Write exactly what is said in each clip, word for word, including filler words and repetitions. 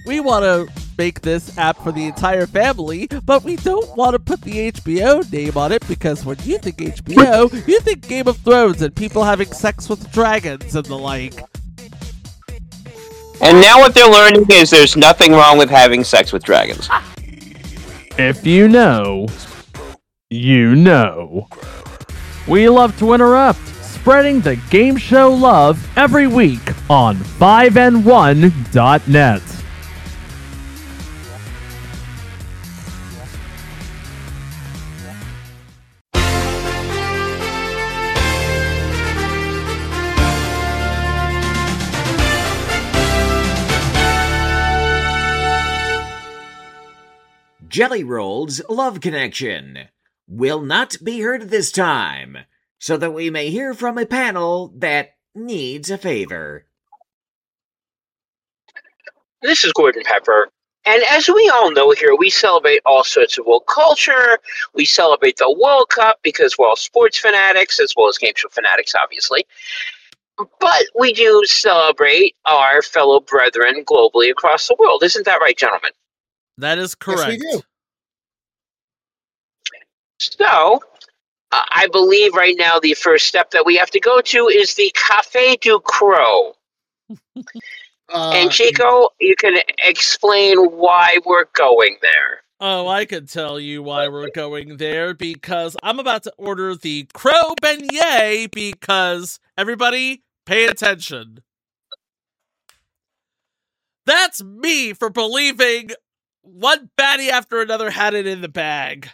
we want to make this app for the entire family, but we don't want to put the H B O name on it because when you think H B O, you think Game of Thrones and people having sex with dragons and the like. And now what they're learning is there's nothing wrong with having sex with dragons. If you know, you know. We love to interrupt, spreading the game show love every week on five N one dot net. Jelly Roll's Love Connection will not be heard this time, so that we may hear from a panel that needs a favor. This is Gordon Pepper, and as we all know here, we celebrate all sorts of world culture. We celebrate the World Cup because we're all sports fanatics, as well as game show fanatics, obviously. But we do celebrate our fellow brethren globally across the world. Isn't that right, gentlemen? That is correct. Yes, we do. So, uh, I believe right now the first step that we have to go to is the Café du Crow. Uh, and Chico, you can explain why we're going there. Oh, I can tell you why we're going there, because I'm about to order the Crow Beignet, because, everybody, pay attention. That's me for believing one baddie after another had it in the bag.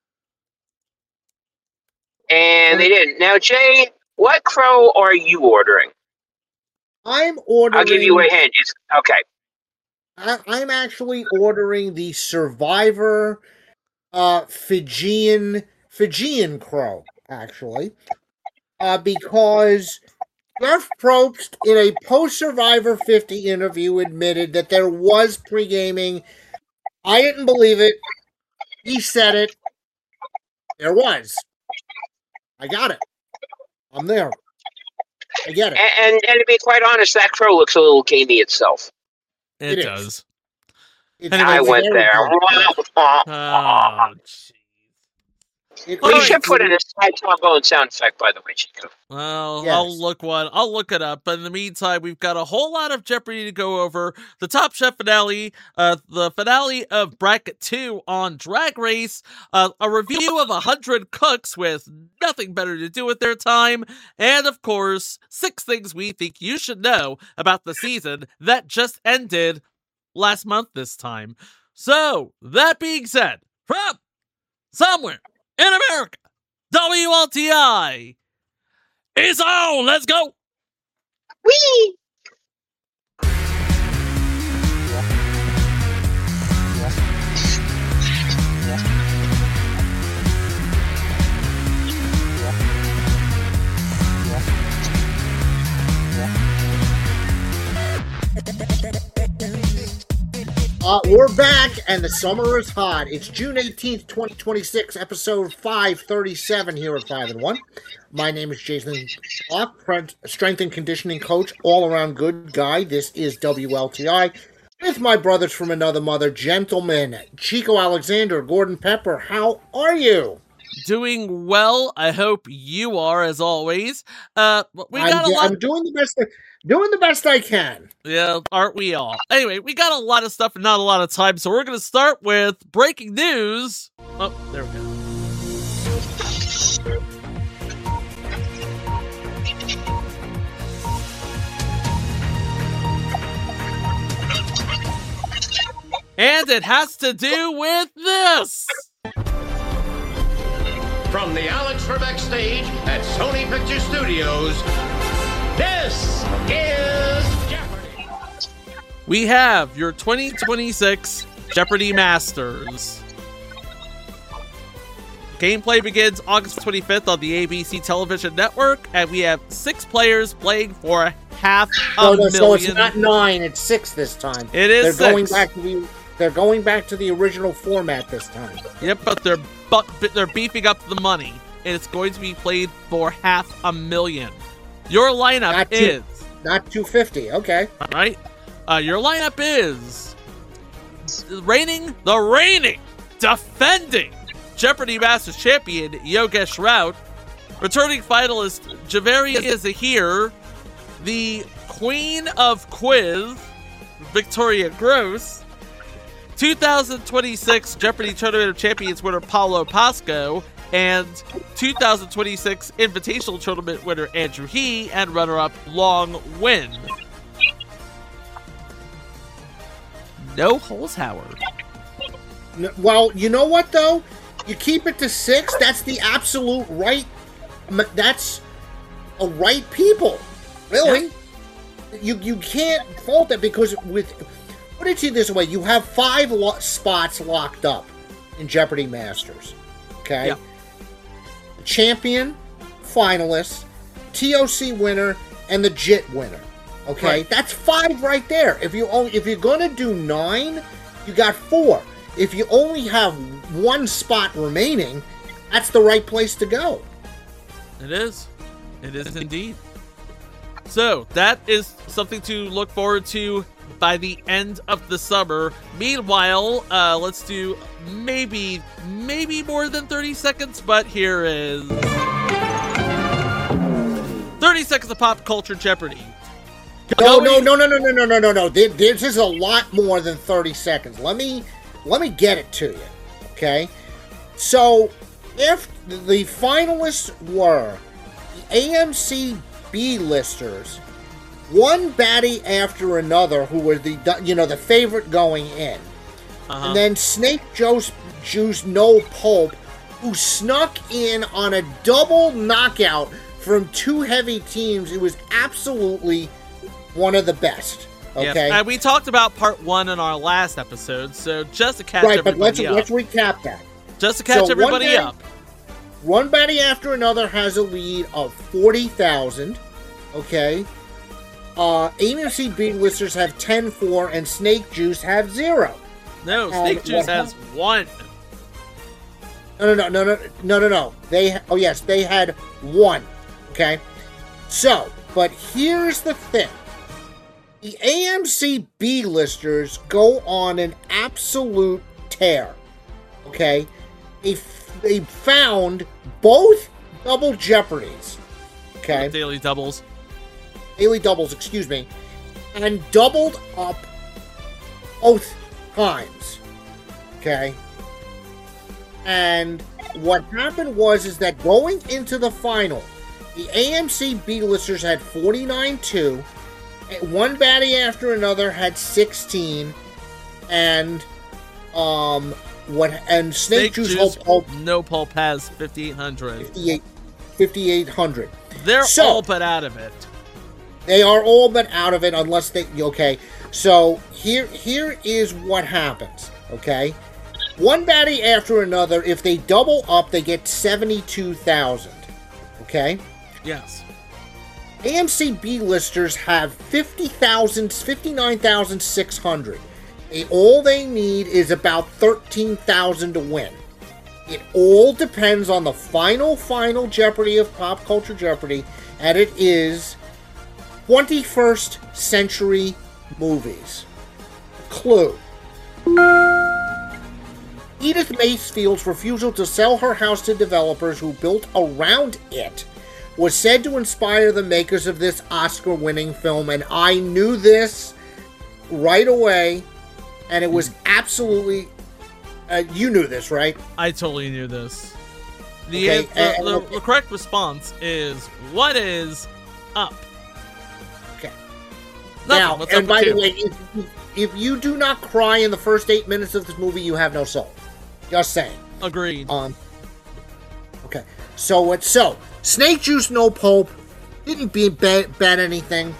And they didn't. Now, Jay, what crow are you ordering? I'm ordering. I'll give you a hint. It's, okay. I, I'm actually ordering the Survivor uh, Fijian Fijian crow, actually, uh, because Jeff Probst, in a post-Survivor fifty interview, admitted that there was pre-gaming. I didn't believe it. He said it. There was. I got it. I'm there. I get it. And, and, and to be quite honest, that crow looks a little gamey itself. It, It does. is. It's I it's went very there. good. Oh, jeez. It We is should put in good. a side trombone sound effect, by the way, Chico. Well, Yes. I'll look one. I'll look it up. But in the meantime, we've got a whole lot of Jeopardy to go over. The Top Chef finale, uh, the finale of Bracket two on Drag Race, uh, a review of one hundred cooks with nothing better to do with their time, and of course, six things we think you should know about the season that just ended last month this time. So, that being said, from somewhere in America, W L T I is on. Let's go. Whee! Uh, we're back, and the summer is hot. It's June eighteenth, twenty twenty-six, episode five thirty-seven here at five and one. My name is Jason Block, strength and conditioning coach, all-around good guy. This is W L T I. With my brothers from another mother, gentlemen, Chico Alexander, Gordon Pepper, how are you? Doing well. I hope you are, as always. Uh, we got I'm, a lot. I'm doing the best. I, doing the best I can. Yeah, aren't we all? Anyway, we got a lot of stuff and not a lot of time, so we're going to start with breaking news. Oh, there we go. And it has to do with this. From the Alex Trebek stage at Sony Picture Studios, this is Jeopardy! We have your twenty twenty-six Jeopardy Masters. Gameplay begins August twenty-fifth on the A B C television network, and we have six players playing for half a So, million. so it's not nine; it's six this time. It is They're going six. back to the. They're going back to the original format this time. Yep, but they're but they're beefing up the money, and it's going to be played for half a million. Your lineup Not two- is Not two fifty. Okay. right. Uh, your lineup is reigning, the reigning, defending Jeopardy Masters champion Yogesh Raut, returning finalist Javaria Zahir, the Queen of Quiz Victoria Gross, two thousand twenty-six Jeopardy Tournament of Champions winner Paulo Pasco, and two thousand twenty-six Invitational Tournament winner Andrew He, and runner-up Long Win. No holes, Howard. N- Well, you know what, though? You keep it to six, that's the absolute right... m- That's a right people. Really. You you can't fault that because with... Put it to you this way. You have five lo- spots locked up in Jeopardy Masters. Okay? Yeah. The champion, finalist, T O C winner, and the J I T winner. Okay? Right. That's five right there. If you only, if you're going to do nine, you got four. If you only have one spot remaining, that's the right place to go. It is. It is indeed. So, that is something to look forward to by the end of the summer. Meanwhile, uh, let's do maybe, maybe more than thirty seconds, but here is thirty seconds of pop culture Jeopardy. No, no, Going- no, no, no, no, no, no, no, no. There- This is a lot more than thirty seconds. Let me, let me get it to you, okay? So, if the finalists were the A M C B-listers, one baddie after another, who were the, you know, the favorite going in, Uh-huh. and then Snake Juice, Juice No Pulp, who snuck in on a double knockout from two heavy teams. It was absolutely one of the best. Yes, Okay, and we talked about part one in our last episode, so just to catch right, but let's everybody up. let's recap that. Just to catch so one everybody day- up. One baddie after another has a lead of forty thousand. Okay. Uh, A M C B-listers have ten four, and Snake Juice have zero. No, and Snake Juice what has one. No, no, no, no, no, no, no, no. They, oh yes, they had one. Okay. So, but here's the thing. The A M C B-listers go on an absolute tear. Okay. They, they found both double Jeopardies. Okay. Daily doubles. Daily doubles, excuse me, and doubled up both times. Okay? And what happened was is that going into the final, the A M C B-listers had forty-nine two, one baddie after another had sixteen, and um what and Snake, Juice Juice, Hope Hope no pulp has fifty-eight hundred. fifty-eight hundred. They're So- all but out of it. They are all but out of it unless they okay. So here here is what happens. Okay, one baddie after another. If they double up, they get seventy-two thousand. Okay, Yes. A M C B-listers have fifty thousand, fifty-nine thousand six hundred. They, all they need is about thirteen thousand to win. It all depends on the final, final Jeopardy of Pop Culture Jeopardy, and it is twenty-first century movies. Clue. Edith Macefield's refusal to sell her house to developers who built around it was said to inspire the makers of this Oscar-winning film, and I knew this right away, and it was absolutely... Uh, you knew this, right? I totally knew this. The, Okay, the, uh, the, okay. the correct response is, what is up? Okay. Nothing. Now, What's and up by with the you? way, if, if you do not cry in the first eight minutes of this movie, you have no soul. Just saying. Agreed. Um. Okay. So it's so Snake Juice No Pulp didn't be bet, bet anything.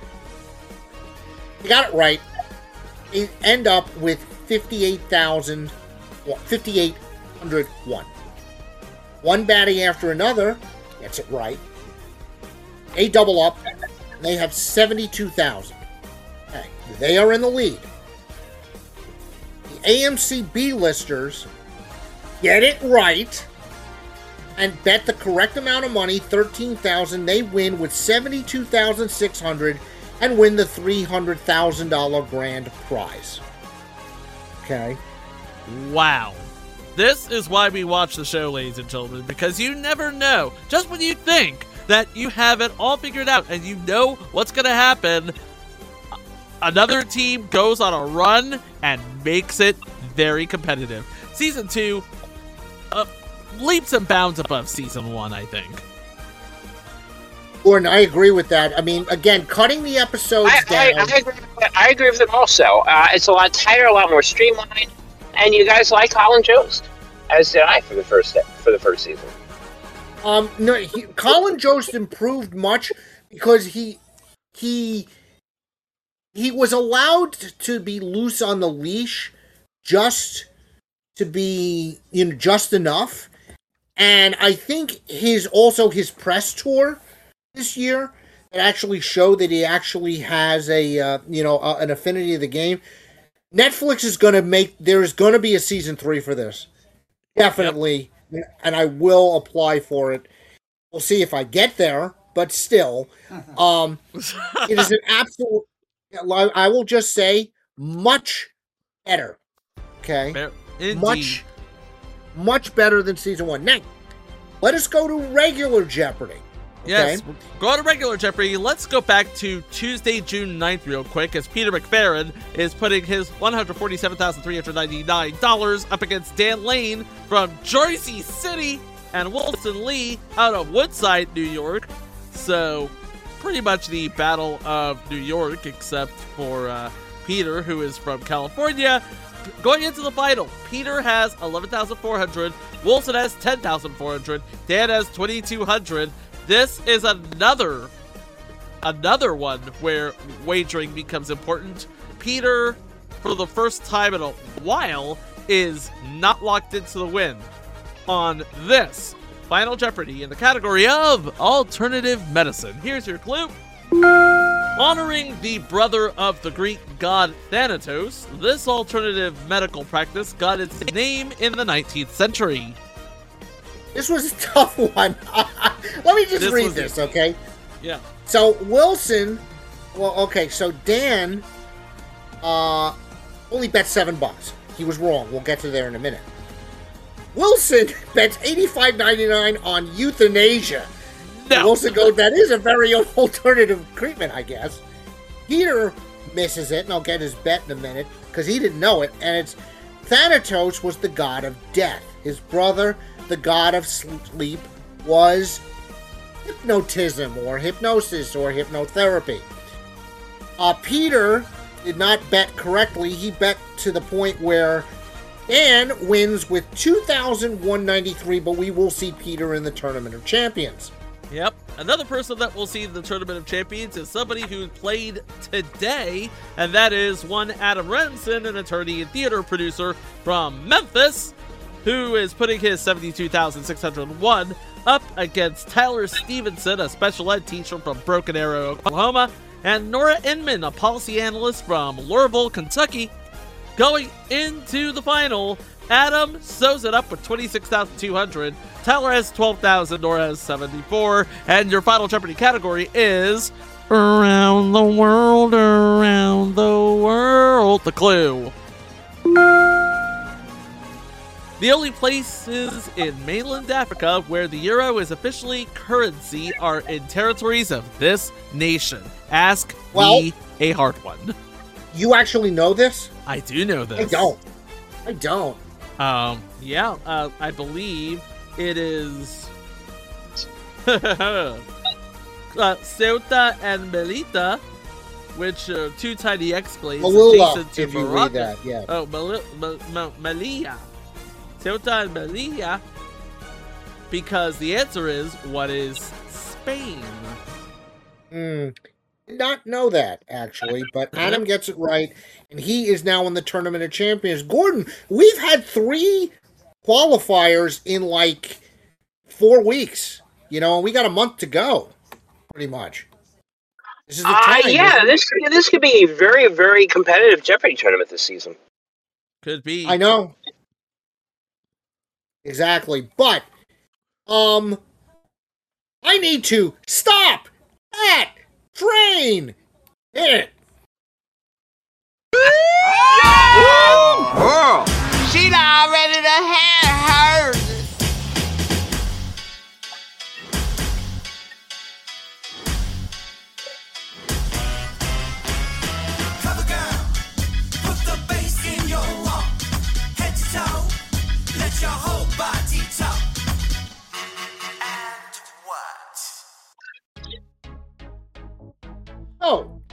You got it right. You end up with fifty-eight thousand, fifty-eight hundred one. One baddie after another gets it right. They double up. And they have seventy-two thousand. Okay, they are in the lead. The A M C B-listers get it right and bet the correct amount of money, thirteen thousand. They win with seventy-two thousand six hundred and win the three hundred thousand dollars grand prize. Okay. Wow. This is why we watch the show, ladies and gentlemen, because you never know. Just when you think that you have it all figured out and you know what's going to happen, another team goes on a run and makes it very competitive. Season two, uh, leaps and bounds above season one, I think. Gordon, I agree with that. I mean, again, cutting the episodes I, down. I, I, agree, I agree with it also. Uh, it's a lot tighter, a lot more streamlined, and you guys like Colin Jost, as did I for the first for the first season. Um, no, he, Colin Jost improved much because he he he was allowed to be loose on the leash, just to be, you know, just enough. And I think his also his press tour this year that actually showed that he actually has a uh, you know uh, an affinity of the game. Netflix is going to make there is going to be a season three for this, definitely, yep. And I will apply for it. We'll see if I get there, but still, um, it is an absolute. I will just say much better. Okay, Indeed. much much better than season one. Now, let us go to regular Jeopardy. Okay? Yes, go to regular Jeopardy. Let's go back to Tuesday, June ninth real quick, as Peter McFerrin is putting his one hundred forty-seven thousand three hundred ninety-nine dollars up against Dan Lane from Jersey City and Wilson Lee out of Woodside, New York. So, pretty much the Battle of New York, except for uh, Peter, who is from California. Going into the final, Peter has eleven thousand four hundred, Wilson has ten thousand four hundred, Dan has twenty-two hundred. This is another, another one where wagering becomes important. Peter, for the first time in a while, is not locked into the win on this Final Jeopardy in the category of Alternative Medicine. Here's your clue. Honoring the brother of the Greek god Thanatos, this alternative medical practice got its name in the nineteenth century. This was a tough one. Let me just This read was- this, okay? Yeah. So Wilson, well, okay, so Dan uh, only bet seven bucks. He was wrong. We'll get to there in a minute. Wilson bets eighty-five ninety-nine on euthanasia. No. Wilson goes, that is a very alternative treatment, I guess. Peter misses it, and I'll get his bet in a minute, because he didn't know it, and it's Thanatos was the god of death. His brother, the god of sleep, was hypnotism, or hypnosis, or hypnotherapy. Uh, Peter did not bet correctly. He bet to the point where Dan wins with two thousand one hundred ninety-three, but we will see Peter in the Tournament of Champions. Yep. Another person that we'll see in the Tournament of Champions is somebody who played today, and that is one Adam Renson, an attorney and theater producer from Memphis, who is putting his seventy-two thousand six hundred one up against Tyler Stevenson, a special ed teacher from Broken Arrow, Oklahoma, and Nora Inman, a policy analyst from Louisville, Kentucky. Going into the final, Adam sews it up with twenty-six thousand two hundred. Tyler has twelve thousand, Nora has seventy-four. And your Final Jeopardy category is Around the World, Around the World. The clue. The only places in mainland Africa where the euro is officially currency are in territories of this nation. Ask Well- me a hard one. You actually know this? I do know this. I don't. I don't. Um, yeah, uh, I believe it is uh, Ceuta and Melilla, which are two tiny exclamations Melilla, adjacent to if you Morocco. read that, yeah. Oh, Mel- Mel- Mel- Melilla. Ceuta and Melilla, because the answer is, what is Spain? Hmm. Did not know that, actually, but Adam gets it right, and he is now in the Tournament of Champions. Gordon, we've had three qualifiers in like four weeks, you know, and we got a month to go, pretty much. This is the Uh, time. yeah, isn't it? this this could be a very, very competitive Jeopardy tournament this season. Could be. I know. Exactly, but, um, I need to stop that train! Hit it! Oh!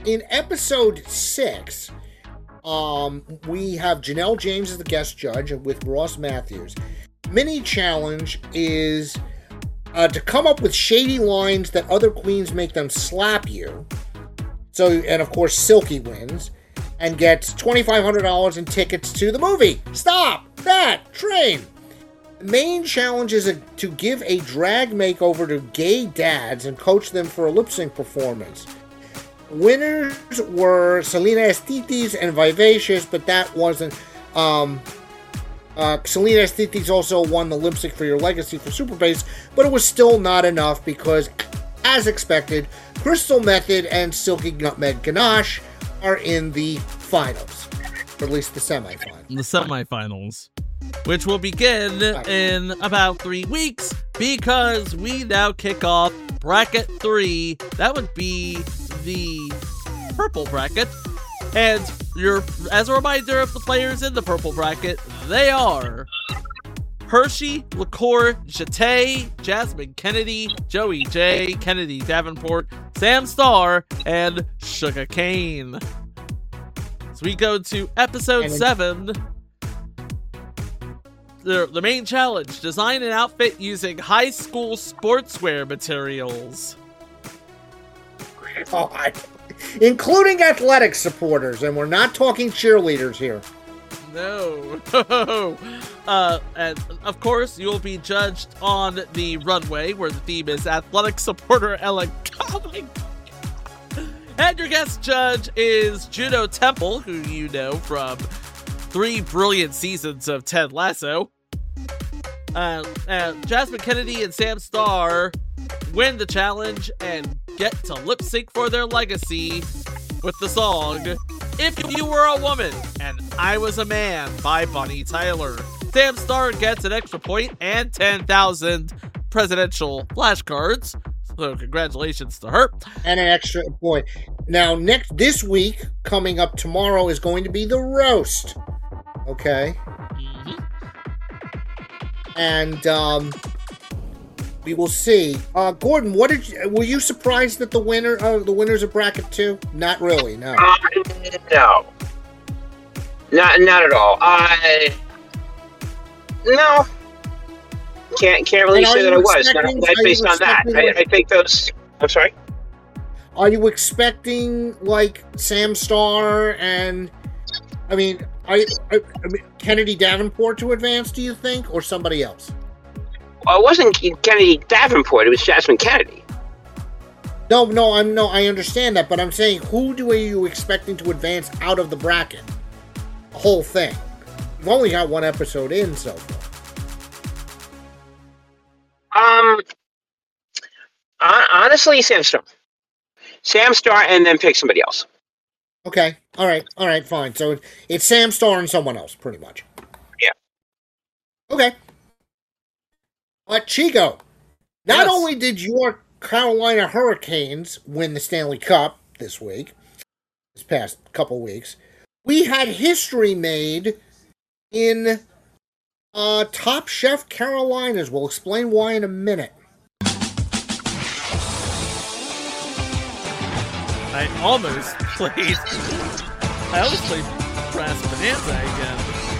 in episode six, um, we have Janelle James as the guest judge with Ross Matthews. Mini challenge is uh, to come up with shady lines that other queens make them slap you. So, and of course, Silky wins and gets twenty-five hundred dollars in tickets to the movie. Stop that train. The main challenge is a, to give a drag makeover to gay dads and coach them for a lip sync performance. Winners were Selena Estites and Vivacious, but that wasn't. Um, uh, Selena Estites also won the lip sync for Your Legacy for Super Bass, but it was still not enough because, as expected, Crystal Method and Silky Nutmeg Ganache are in the finals, or at least the semifinals. The semifinals, which will begin in about three weeks because we now kick off bracket three. That would be the purple bracket. And you're, as a reminder of the players in the purple bracket, they are Hershey, Liqueur, Jete, Jasmine Kennedy, Joey J, Kennedy Davenport, Sam Starr, and Sugar Cane. So we go to episode seven. The, the main challenge, design an outfit using high school sportswear materials. God. Including athletic supporters, and we're not talking cheerleaders here. No. uh, and of course, you'll be judged on the runway, where the theme is athletic supporter Ellen Comic. And your guest judge is Juno Temple, who you know from three brilliant seasons of Ted Lasso. Uh, uh, Jasmine Kennedy and Sam Starr win the challenge and get to lip sync for their legacy with the song If You Were a Woman and I Was a Man by Bonnie Tyler. Sam Starr gets an extra point and ten thousand presidential flashcards. So congratulations to her. And an extra point. Now, next this week, coming up tomorrow, is going to be the roast. Okay? Mm-hmm. And, um... we will see. Uh, Gordon, what did you, were you surprised that the winner, uh, the winners of bracket two? Not really, no. Uh, no, not not at all. I no, can't can't really And are say that you I was. Not, expecting- not are you based on that. expecting, I, like- I think those. I'm sorry. Are you expecting like Sam Starr and, I mean, I, I, I mean, Kennedy Davenport to advance? Do you think, or somebody else? Well, it wasn't Kennedy Davenport. It was Jasmine Kennedy. No, no, I'm no, I understand that, but I'm saying, who do are you expecting to advance out of the bracket? The whole thing. You've only got one episode in so far. Um, hon- honestly, Sam Starr. Sam Starr, and then pick somebody else. Okay, all right, all right, fine. So it's Sam Starr and someone else, pretty much. Yeah. Okay. But Chico, not Yes. only did your Carolina Hurricanes win the Stanley Cup this week, this past couple weeks, we had history made in uh, Top Chef Carolinas. We'll explain why in a minute. I almost played. I almost played Brass Bonanza again.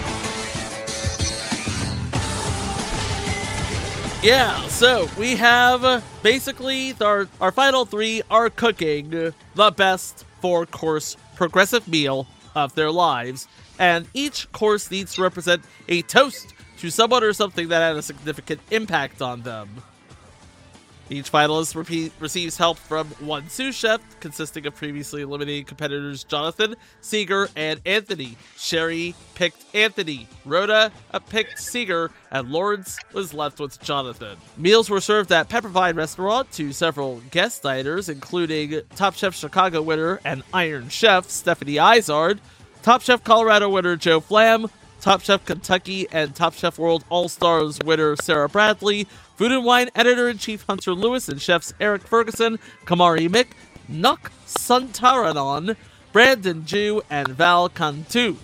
Yeah, so we have uh, basically our our final three are cooking the best four course progressive meal of their lives, and each course needs to represent a toast to someone or something that had a significant impact on them. Each finalist repeat, receives help from one sous chef, consisting of previously eliminated competitors Jonathan, Seeger, and Anthony. Sherry picked Anthony, Rhoda picked Seeger, and Lawrence was left with Jonathan. Meals were served at Peppervine Restaurant to several guest diners, including Top Chef Chicago winner and Iron Chef Stephanie Izard, Top Chef Colorado winner Joe Flam, Top Chef Kentucky and Top Chef World All-Stars winner Sarah Bradley, Food and Wine Editor-in-Chief Hunter Lewis and chefs Eric Ferguson, Kamari Mick, Nuk Santaranon, Brandon Jew, and Val Cantu.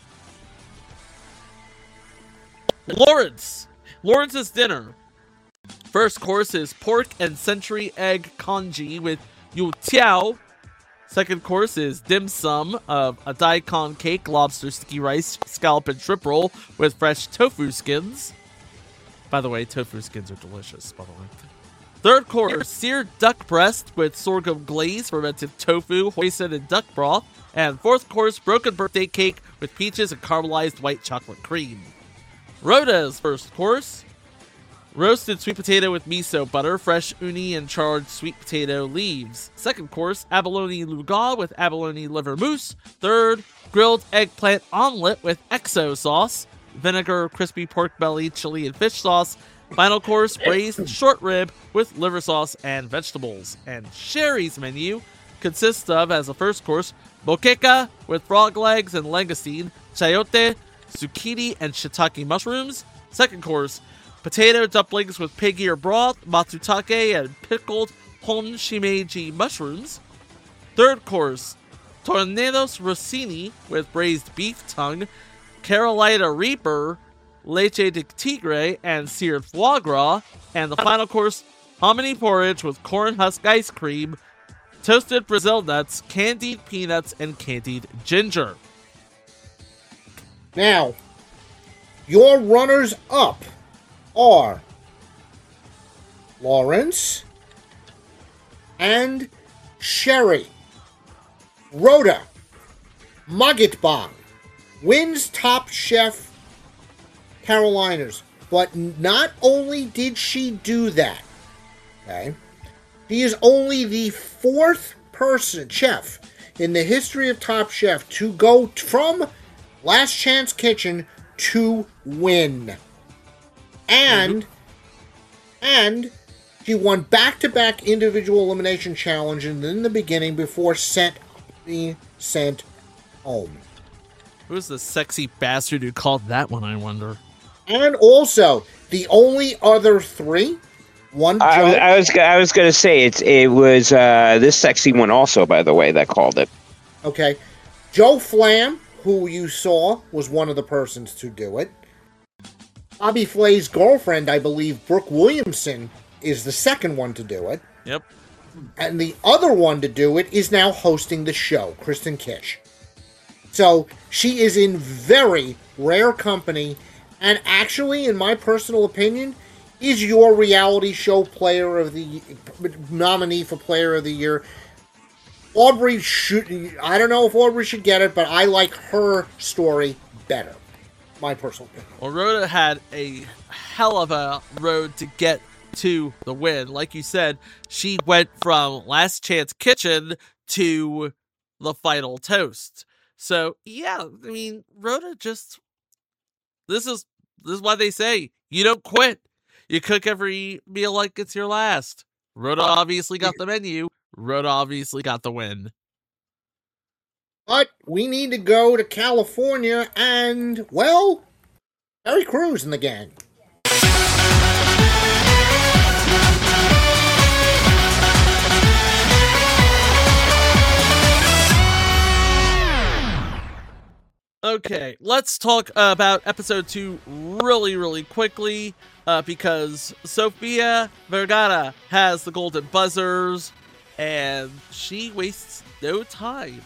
Lawrence. Lawrence's dinner. First course is pork and century egg congee with yu tiao. Second course is dim sum of a daikon cake, lobster sticky rice, scallop and shrimp roll with fresh tofu skins. By the way, tofu skins are delicious, by the way. Third course, seared duck breast with sorghum glaze, fermented tofu, hoisin, and duck broth. And fourth course, broken birthday cake with peaches and caramelized white chocolate cream. Rhoda's first course, roasted sweet potato with miso butter, fresh uni and charred sweet potato leaves. Second course, abalone lougat with abalone liver mousse. Third, grilled eggplant omelet with exo sauce, vinegar, crispy pork belly, chili, and fish sauce. Final course, braised short rib with liver sauce and vegetables. And Sherry's menu consists of, as a first course, moqueca with frog legs and langoustine, chayote, zucchini, and shiitake mushrooms. Second course, potato dumplings with pig ear broth, matsutake, and pickled hon shimeji mushrooms. Third course, tornados rossini with braised beef tongue, Carolina Reaper, leche de tigre, and seared foie gras. And the final course, hominy porridge with corn husk ice cream, toasted Brazil nuts, candied peanuts, and candied ginger. Now, your runners-up are Lawrence and Sherry. Rhoda Muggetbong wins Top Chef Carolinas, but not only did she do that, okay, she is only the fourth person, chef, in the history of Top Chef to go from Last Chance Kitchen to win. And, mm-hmm. and she won back-to-back individual elimination challenges in the beginning before sent, being sent home. Who's the sexy bastard who called that one, I wonder? And also, the only other three, one I, Joe, I was I was gonna say it's it was uh, this sexy one also, by the way, that called it. Okay, Joe Flam, who you saw, was one of the persons to do it. Bobby Flay's girlfriend, I believe, Brooke Williamson, is the second one to do it. Yep. And the other one to do it is now hosting the show, Kristen Kish. So she is in very rare company, and actually, in my personal opinion, is your reality show player of the nominee for player of the year. Aubrey should, I don't know if Aubrey should get it, but I like her story better. My personal opinion. Well, Rhoda had a hell of a road to get to the win. Like you said, she went from Last Chance Kitchen to the final toast. So, yeah, I mean, Rhoda just, this is, this is why they say, you don't quit. You cook every meal like it's your last. Rhoda obviously got the menu. Rhoda obviously got the win. But we need to go to California and, well, Terry Crews and the gang. Okay, let's talk about episode two really, really quickly, uh, because Sofia Vergara has the golden buzzers, and she wastes no time.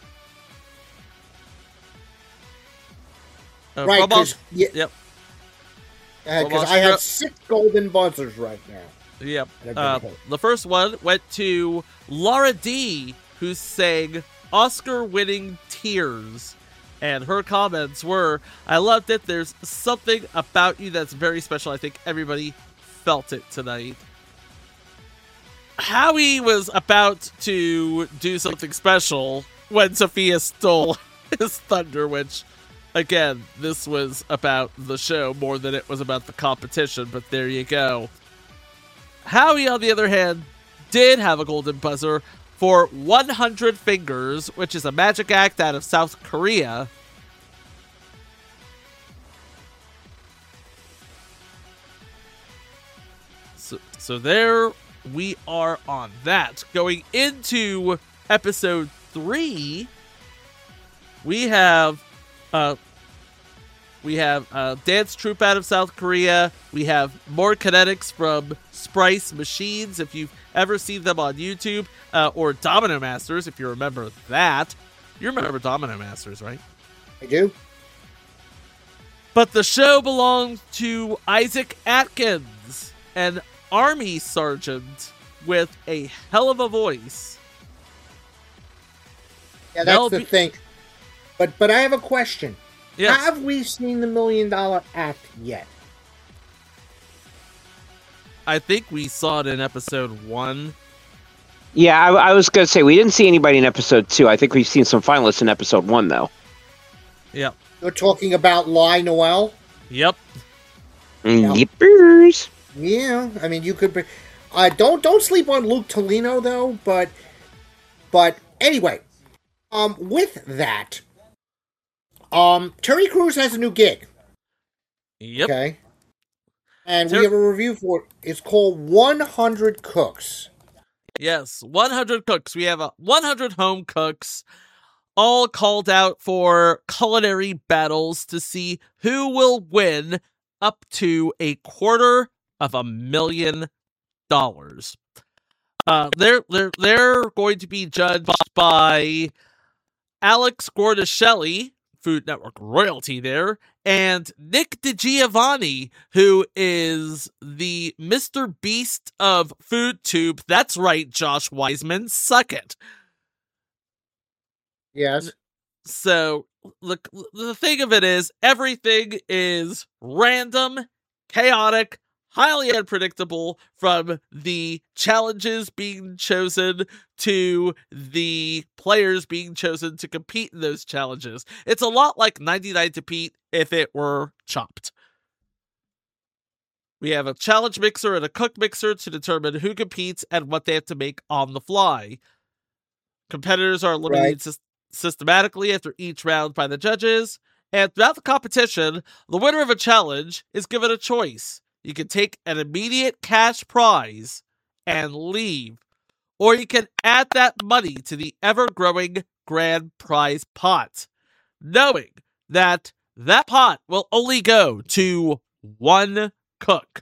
Uh, right, Robos- yeah, yep. Because Robos- I have six golden buzzers right now. Yep. I've been Uh, told. the first one went to Laura D, who sang Oscar-winning Tears. And her comments were, I loved it. There's something about you that's very special. I think everybody felt it tonight. Howie was about to do something special when Sophia stole his thunder, which, again, this was about the show more than it was about the competition, but there you go. Howie, on the other hand, did have a golden buzzer for one hundred Fingers, which is a magic act out of South Korea. So, so there we are on that. Going into episode three, we have uh, We have a dance troupe out of South Korea. We have more kinetics from Sprice Machines, if you've ever seen them on YouTube, uh, or Domino Masters, if you remember that. You remember Domino Masters, right? I do. But the show belongs to Isaac Atkins, an army sergeant with a hell of a voice. Yeah, that's Mel the B- thing. But but I have a question. Yes. Have we seen the Million Dollar Act yet? I think we saw it in episode one. Yeah, I, I was gonna say we didn't see anybody in episode two. I think we've seen some finalists in episode one, though. Yep. You're talking about Lai Noel? Yep. Mm, Yippers. Yeah, I mean you could be. Uh, don't don't sleep on Luke Tolino though. But but anyway, um, with that, um, Terry Crews has a new gig. Yep. Okay. And Ter- we have a review for it. It's called one hundred Cooks. Yes, one hundred cooks. We have a one hundred home cooks, all called out for culinary battles to see who will win up to a quarter of a million dollars. Uh, they're they're they're going to be judged by Alex Gordashelli, Food Network royalty there, and Nick DiGiovanni, who is the Mister Beast of FoodTube. That's right, Josh Wiseman, suck it. Yes. So, look, the thing of it is, everything is random, chaotic, highly unpredictable, from the challenges being chosen to the players being chosen to compete in those challenges. It's a lot like ninety-nine to Pete if it were chopped. We have a challenge mixer and a cook mixer to determine who competes and what they have to make on the fly. Competitors are eliminated Right. sys- systematically after each round by the judges, and throughout the competition, the winner of a challenge is given a choice. You can take an immediate cash prize and leave, or you can add that money to the ever-growing grand prize pot, knowing that that pot will only go to one cook.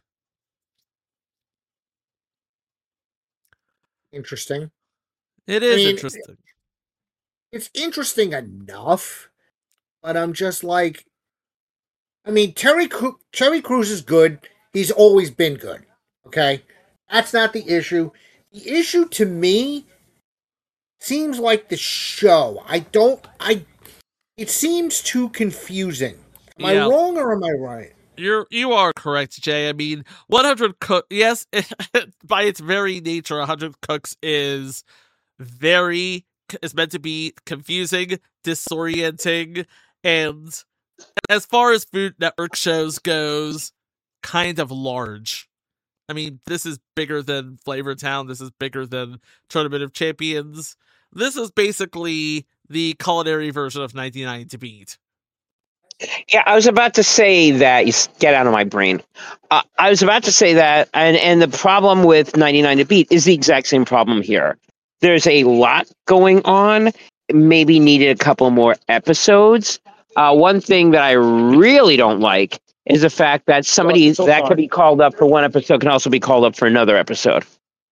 Interesting. It is I mean, interesting. It's interesting enough, but I'm just like, I mean, Terry Cru- Terry Crews is good. He's always been good. Okay, that's not the issue. The issue to me seems like the show. I don't. I. It seems too confusing. Am Yeah. I wrong or am I right? You're you are correct, Jay. I mean, one hundred cook. Yes, by its very nature, one hundred cooks is very is meant to be confusing, disorienting, and as far as Food Network shows goes, kind of large. I mean, this is bigger than Flavor Town. This is bigger than Tournament of Champions. This is basically the culinary version of ninety-nine to Beat. Yeah, I was about to say that. You s- get out of my brain. Uh, I was about to say that, and and the problem with ninety-nine to Beat is the exact same problem here. There's a lot going on. Maybe needed a couple more episodes. Uh, one thing that I really don't like is the fact that somebody so that far. could be called up for one episode can also be called up for another episode.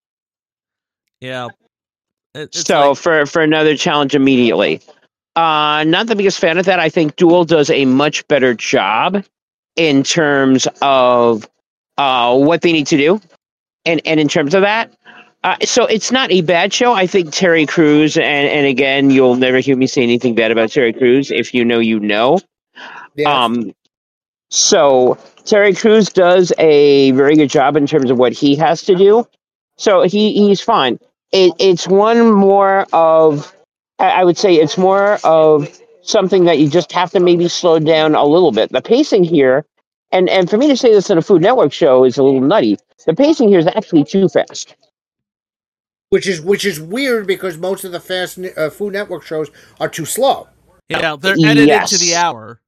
Yeah. It- it's So like- for for another challenge immediately. Uh, not the biggest fan of that. I think Duel does a much better job in terms of uh, what they need to do, and and in terms of that. Uh, so it's not a bad show. I think Terry Crews, and, and again, you'll never hear me say anything bad about Terry Crews. If you know, you know. Yes. Um, so Terry Crews does a very good job in terms of what he has to do. So he, he's fine. It, it's one more of, I I would say it's more of something that you just have to maybe slow down a little bit. The pacing here, and, and for me to say this in a Food Network show is a little nutty. The pacing here is actually too fast. which is which is weird because most of the fast ne- uh, Food Network shows are too slow. Yeah, they're edited Yes. to the hour.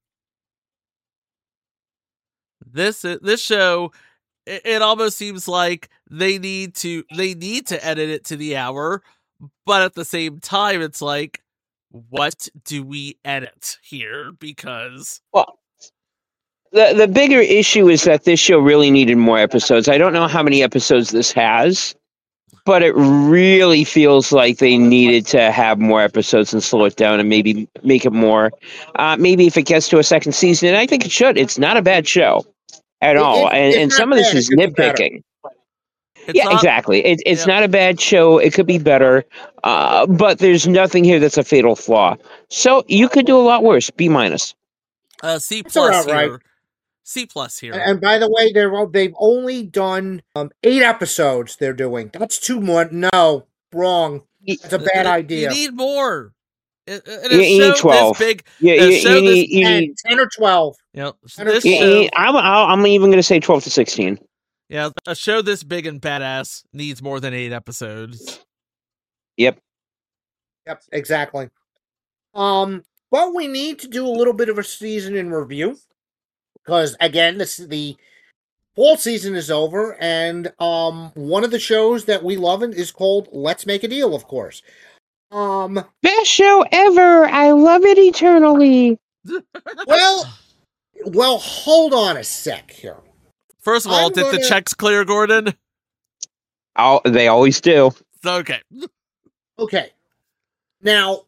This this show, it, it almost seems like they need to they need to edit it to the hour, but at the same time, it's like, what do we edit here? Because Well, the the bigger issue is that this show really needed more episodes. I don't know how many episodes this has, but it really feels like they needed to have more episodes and slow it down and maybe make it more. Uh, maybe if it gets to a second season, and I think it should. It's not a bad show at It- all, it- and it's and not some of this bad, is it could be better. nitpicking. It's Yeah, not, exactly. It, it's yeah. not a bad show. It could be better, uh, but there's nothing here that's a fatal flaw. So you could do a lot worse. B minus. Uh, C It's plus about right. here. C plus here. And, and by the way, they're all- they've only done um, eight episodes. They're doing. That's too much. No, wrong. That's a bad You idea. need more. In in You a need show twelve. this big, You, a you, show you this, need, you ten, need, ten or twelve. you know, ten or this twelve. you show, need- I'm, I'm even going to say twelve to sixteen. yeah, a show this big and badass needs more than eight episodes. Yep. Yep, exactly. Um, but we need to do a little bit of a season in review because again, this the fall season is over, and um, one of the shows that we love is called Let's Make a Deal, of course. Um, Best show ever. I love it eternally. well, well, hold on a sec here. First of all, I'm did the gonna- checks clear, Gordon? Oh, they always do. Okay. Okay, now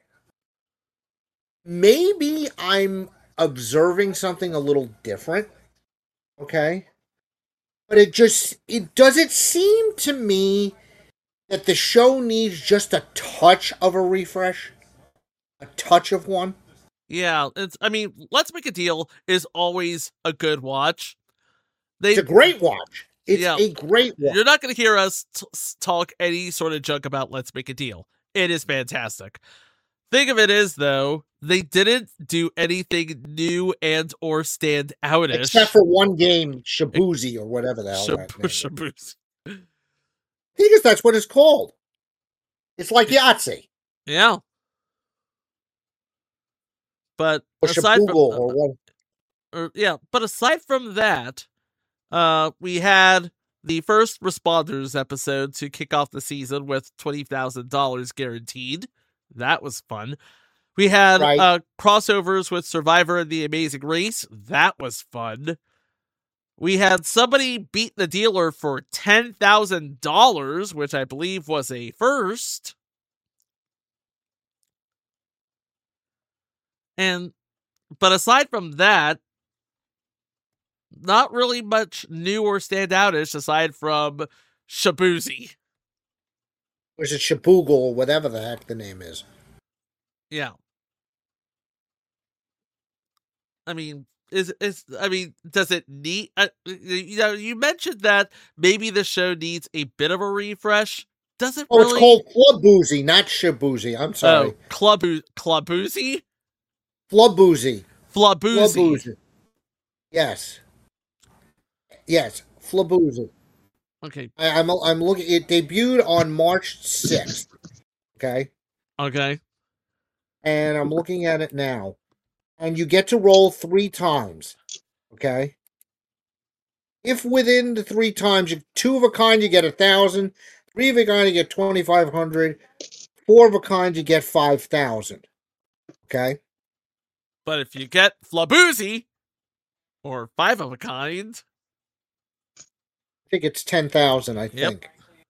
maybe I'm observing something a little different. Okay. But it just, it does it seem to me that the show needs just a touch of a refresh? A touch of one? Yeah, it's. I mean, Let's Make a Deal is always a good watch. They, It's a great watch. It's Yeah. a great watch. You're not going to hear us t- s- talk any sort of junk about Let's Make a Deal. It is fantastic. Thing of it is, though, they didn't do anything new and or stand outish. Except for one game, Shabuzi or whatever the hell that Shabu- name is. Shaboos. I think that's what it's called. It's like Yahtzee. Yeah. But Or aside from, Shabugle or what. or, yeah, but aside from that, uh, we had the first Responders episode to kick off the season with twenty thousand dollars guaranteed. That was fun. We had Right. uh, crossovers with Survivor and The Amazing Race. That was fun. We had somebody beat the dealer for ten thousand dollars, which I believe was a first. And, but aside from that, not really much new or standoutish aside from Shabuzi. Or is it Shabugle or whatever the heck the name is? Yeah. I mean, is is I mean, does it need? Uh, you know, you mentioned that maybe the show needs a bit of a refresh. Does it Oh, really? it's called Fluboozy, not Shabuzi. I'm sorry. Oh, Clubu Cluboozy, Fluboozy. Flaboozy. Fluboozy. Yes. Yes, Flaboozy. Okay, I, I'm I'm looking. It debuted on March sixth. Okay, okay, and I'm looking at it now, and you get to roll three times. Okay. If within the three times, you, two of a kind, you get a thousand. Three of a kind, you get twenty five hundred. Four of a kind, you get five thousand. Okay. but if you get Flaboozy or five of a kind, I think it's ten thousand. I Yep. think.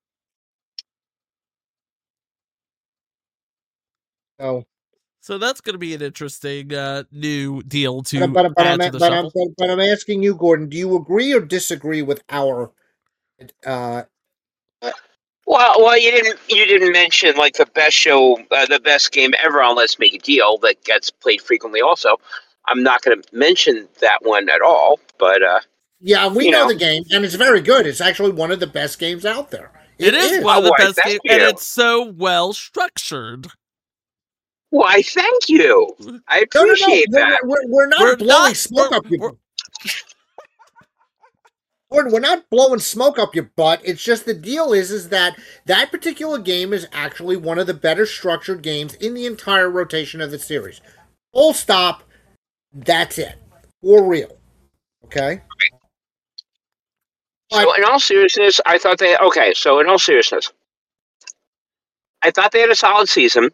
So. so that's going to be an interesting uh, new deal to But, but, but, add I'm, to the but, I'm, shuffle. but, but I'm asking you, Gordon, do you agree or disagree with our uh, Well, well, you didn't you didn't mention like the best show, uh, the best game ever on Let's Make a Deal that gets played frequently. Also, I'm not going to mention that one at all. But uh, yeah, we You know, know. the game, and it's very good. It's actually one of the best games out there. It is, one of the Oh, why, best thank games, and you. it's so well structured. why, thank you. I No, no, no. appreciate We're, that. we're, we're not We're blowing not- smoke we're- up your we're- Gordon, we're not blowing smoke up your butt. It's just the deal is, is that that particular game is actually one of the better structured games in the entire rotation of the series. Full stop. That's it. For real. Okay? So, in all seriousness, I thought they okay. So, in all seriousness, I thought they had a solid season.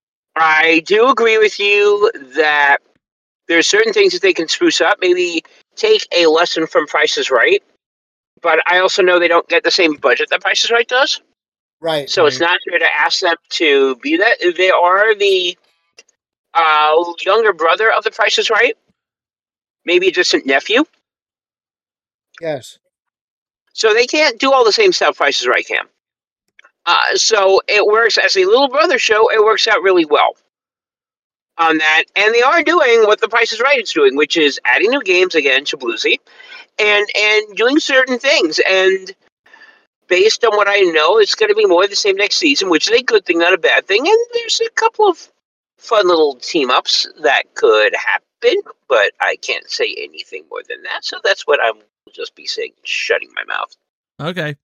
I do agree with you that there's certain things that they can spruce up. Maybe take a lesson from Price is Right, but I also know they don't get the same budget that Price is Right does. Right. So right. it's not fair to ask them to be that. They are the uh, younger brother of the Price is Right, maybe a distant nephew. Yes. So they can't do all the same stuff Price is Right can. Uh, so it works as a little brother show. It works out really well on that, and they are doing what the Price is Right is doing, which is adding new games again to Bluesy, and and doing certain things. And based on what I know, it's going to be more of the same next season, which is a good thing, not a bad thing. And there's a couple of fun little team ups that could happen, but I can't say anything more than that. So that's what I will just be saying, shutting my mouth. Okay.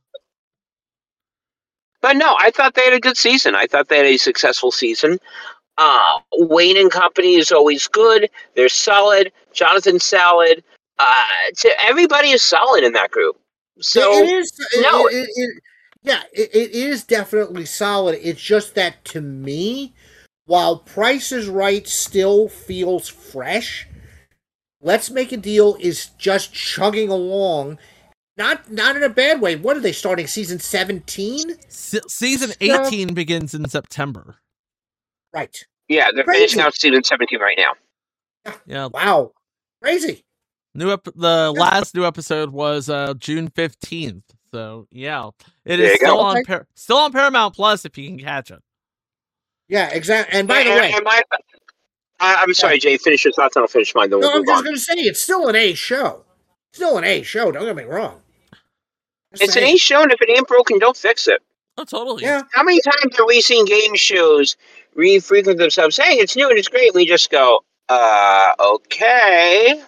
But no, I thought they had a good season. I thought they had a successful season. Uh, Wayne and Company is always good. They're solid. Jonathan's solid. Uh, to, everybody is solid in that group. So it is. It, no, it, it, it, yeah, it, it is definitely solid. It's just that to me, while Price is Right still feels fresh, Let's Make a Deal is just chugging along. Not not in a bad way. What are they starting? Season seventeen? Se- season eighteen begins in September. Right. Yeah, they're Crazy. finishing out season seventeen right now. Yeah. Wow. Crazy. New ep- the last new episode was uh, June fifteenth. So yeah, it There is you still go. on Okay. Par- still on Paramount Plus if you can catch it. Yeah, exactly. And by the And- way, and my- I- I'm sorry, Jay. Finish your thoughts, and I'll finish mine. Then no, we'll I'm move just on. going to say it's still an A show. Still an A show. Don't get me wrong. Just It's an saying. A show, and if it ain't broken, don't fix it. Oh, totally. Yeah. How many times have we seen game shows re-frequent themselves saying it's new and it's great, and we just go, uh, okay.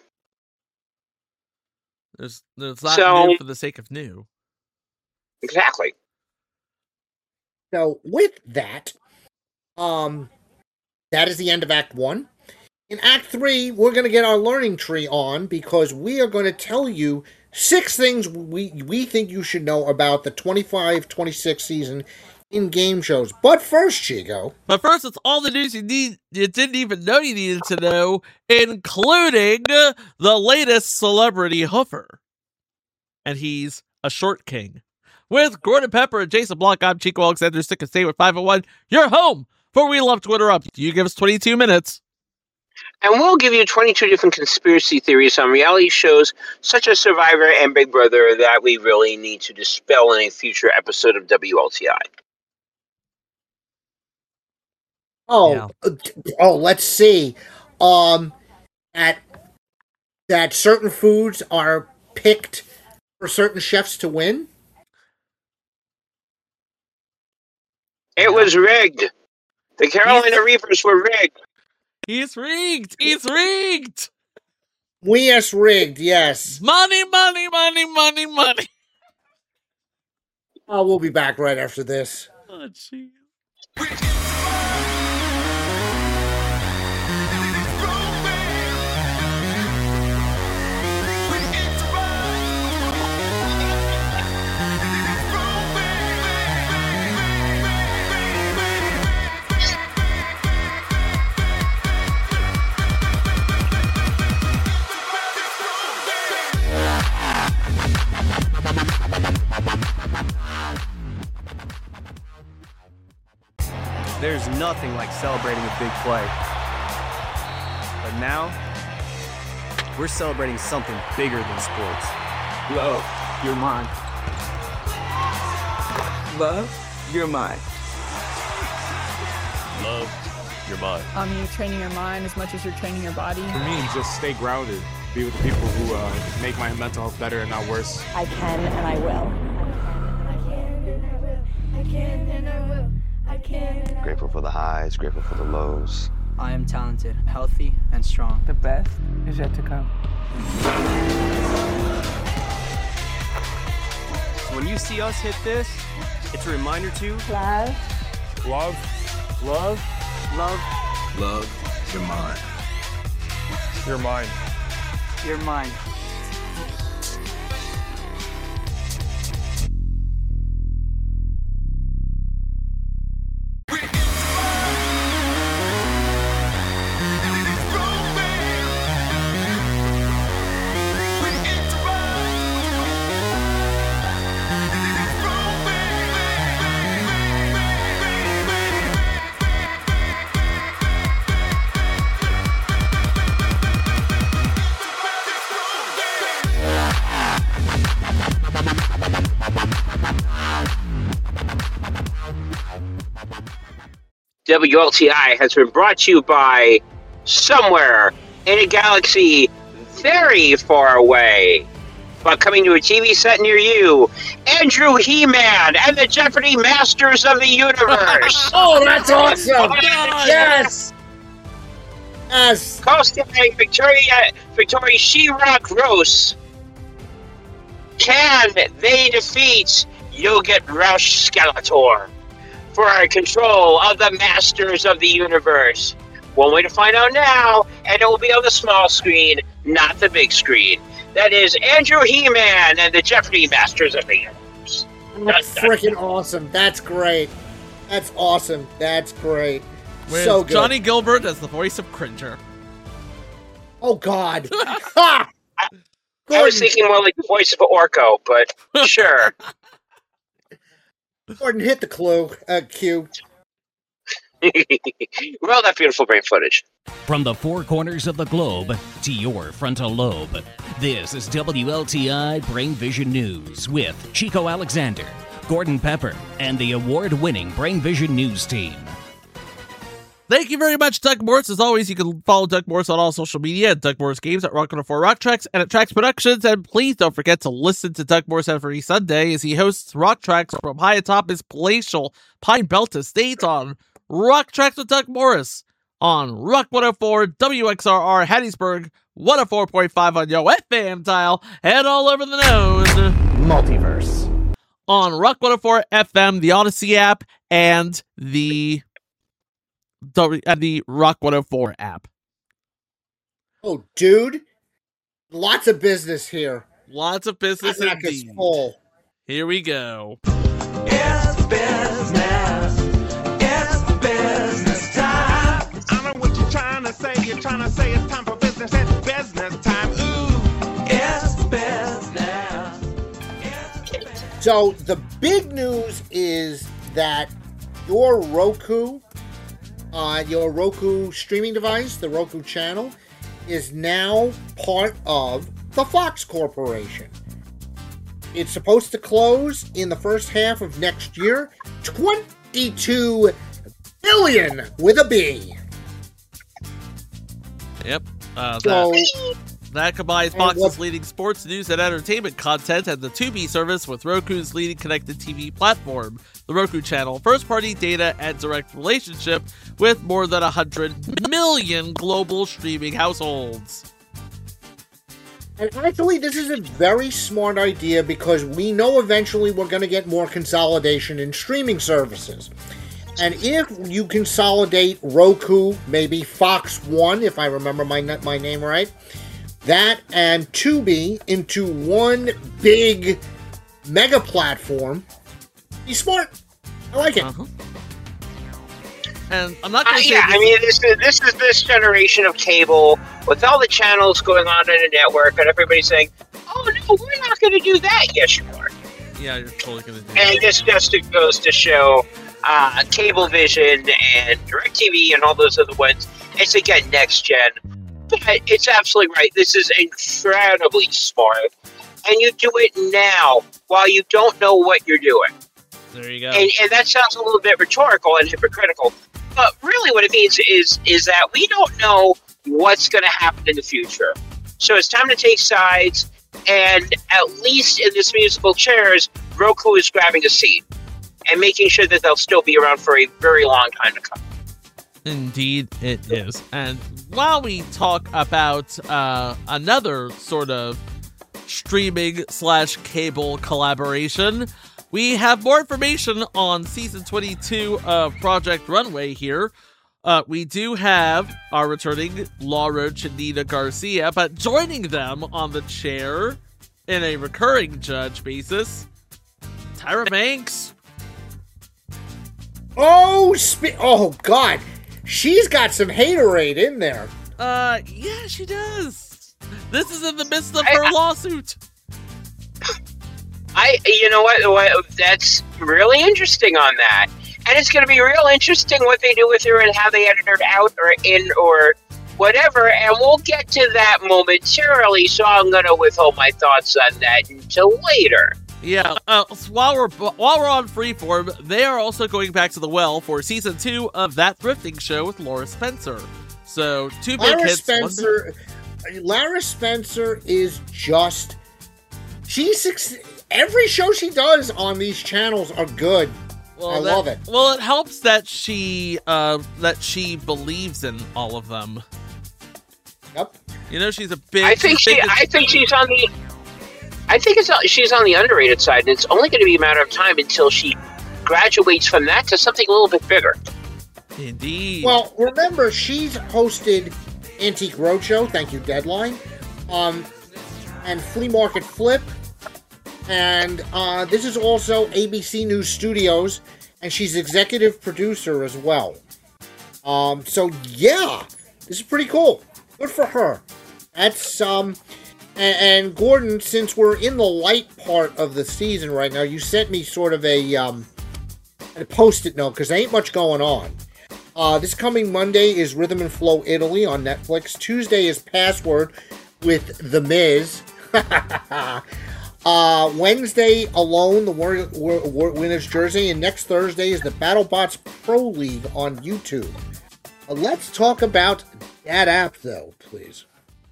There's there's not So- new for the sake of new. Exactly. So with that, um, that is the end of Act One. In Act Three, we're going to get our learning tree on because we are going to tell you six things we we think you should know about the twenty-five twenty-six season in game shows. But first, Chico. But first, it's all the news you need you didn't even know you needed to know, including the latest celebrity hoofer. And he's a short king. With Gordon Pepper and Jason Block, I'm Chico Alexander, stick and stay with five oh one. You're home for We Love Twitter Up. You give us twenty-two minutes. And we'll give you twenty-two different conspiracy theories on reality shows such as Survivor and Big Brother that we really need to dispel in a future episode of W L T I. Oh, Yeah. uh, oh, let's see. Um, at that certain foods are picked for certain chefs to win. It was rigged. The Carolina Reapers were rigged. He's rigged. He's rigged. We yes rigged, yes. Money, money, money, money, money. Oh, we'll be back right after this. Oh, jeez. There's nothing like celebrating a big play. But now, we're celebrating something bigger than sports. Love, you're mine. Love, you're mine. Love, you're mine. Um, you're training your mind as much as you're training your body. For me, just stay grounded. Be with the people who uh, make my mental health better and not worse. I can and I will. Grateful for the highs, grateful for the lows. I am talented, healthy, and strong. The best is yet to come. So when you see us hit this, it's a reminder to Love. Love, love, Love, Love, you're mine. you're mine. you're mine. W L T I has been brought to you by somewhere in a galaxy very far away, but coming to a T V set near you, Andrew He-Man and the Jeopardy Masters of the Universe. Oh, that's awesome! Yes! Yes! Co-starring Victoria, Victoria She-Ra Gross. Can they defeat Yogurt Rush Skeletor for our control of the Masters of the Universe? One way to find out now, and it will be on the small screen, not the big screen. That is Andrew He-Man and the Jeopardy Masters of the Universe. That's freaking awesome. That's great. That's awesome. That's great. With so good. Johnny Gilbert as the voice of Cringer. Oh, God. Ha! I was thinking more like the voice of Orko, but sure. Gordon, hit the clue. Uh, cue. Well, that beautiful brain footage. From the four corners of the globe to your frontal lobe, this is W L T I Brain Vision News with Chico Alexander, Gordon Pepper, and the award-winning Brain Vision News team. Thank you very much, Doug Morris. As always, you can follow Doug Morris on all social media at Doug Morris Games, at Rock one oh four Rock Tracks, and at Tracks Productions. And please don't forget to listen to Doug Morris every Sunday as he hosts Rock Tracks from high atop his palatial Pine Belt estate on Rock Tracks with Doug Morris on Rock one oh four, W X R R, Hattiesburg, one oh four point five on your F M dial, and all over the known Multiverse. On Rock one oh four F M, the Odyssey app, and the... W- uh, the Rock one oh four app. Oh, dude. Lots of business here. Lots of business That rack is indeed. full. Here we go. It's business. It's business time. I know what you're trying to say. You're trying to say it's time for business. It's business time. Ooh. It's business. So, the big news is that your Roku... Uh, your Roku streaming device, the Roku channel, is now part of the Fox Corporation. It's supposed to close in the first half of next year. twenty-two billion with a B. Yep. Uh, So, that, that combines and Fox's what- leading sports, news, and entertainment content and the Tubi service with Roku's leading connected T V platform, the Roku channel, first-party data, and direct relationship with more than one hundred million global streaming households. And actually, this is a very smart idea because we know eventually we're going to get more consolidation in streaming services. And if you consolidate Roku, maybe Fox One, if I remember my my name right, that and Tubi into one big mega platform, be smart. I like it. Uh-huh. And I'm not Uh, going to say yeah, this I mean, this is, this is this generation of cable with all the channels going on in a network, and everybody saying, "Oh no, we're not going to do that." Yes, you are. Yeah, you're totally going to do And that. this just goes to show, uh, Cablevision and DirecTV and all those other ones. It's again next gen, but it's absolutely right. This is incredibly smart, and you do it now while you don't know what you're doing. There you go. And, and that sounds a little bit rhetorical and hypocritical, but really what it means is is that we don't know what's going to happen in the future. So it's time to take sides, and at least in this musical chairs, Roku is grabbing a seat and making sure that they'll still be around for a very long time to come. Indeed, it is. And while we talk about uh, another sort of streaming slash cable collaboration, we have more information on season twenty-two of Project Runway here. Uh, we do have our returning Laura Chanita Garcia, but joining them on the chair in a recurring judge basis, Tyra Banks. Oh, spe- oh God, she's got some haterade in there. Uh, yeah, she does. This is in the midst of her lawsuit. I, you know what, what, that's really interesting on that. And it's going to be real interesting what they do with her and how they edit her out or in or whatever. And we'll get to that momentarily, so I'm going to withhold my thoughts on that until later. Yeah. Uh, so while we're while we're on Freeform, they are also going back to the well for season two of That Thrifting Show with Laura Spencer. So two big Lara hits. Spencer, Lara Spencer is just she's every show she does on these channels are good. Well, I that, love it. Well, it helps that she uh, that she believes in all of them. Yep. You know, she's a big. I think she. big, I think she's on the. I think it's she's on the underrated side, and it's only going to be a matter of time until she graduates from that to something a little bit bigger. Indeed. Well, remember she's hosted Antique Roadshow. Thank you, Deadline. Um, and Flea Market Flip. And uh, this is also A B C News Studios, and she's executive producer as well. Um, so yeah, this is pretty cool. Good for her. That's um, and, and Gordon, since we're in the light part of the season right now, you sent me sort of a um, a post-it note because there ain't much going on. Uh, this coming Monday is Rhythm and Flow Italy on Netflix. Tuesday is Password with The Miz. Uh, Wednesday, Alone, the War- War- War- winner's jersey, and next Thursday is the BattleBots Pro League on YouTube. Uh, let's talk about that app, though, please.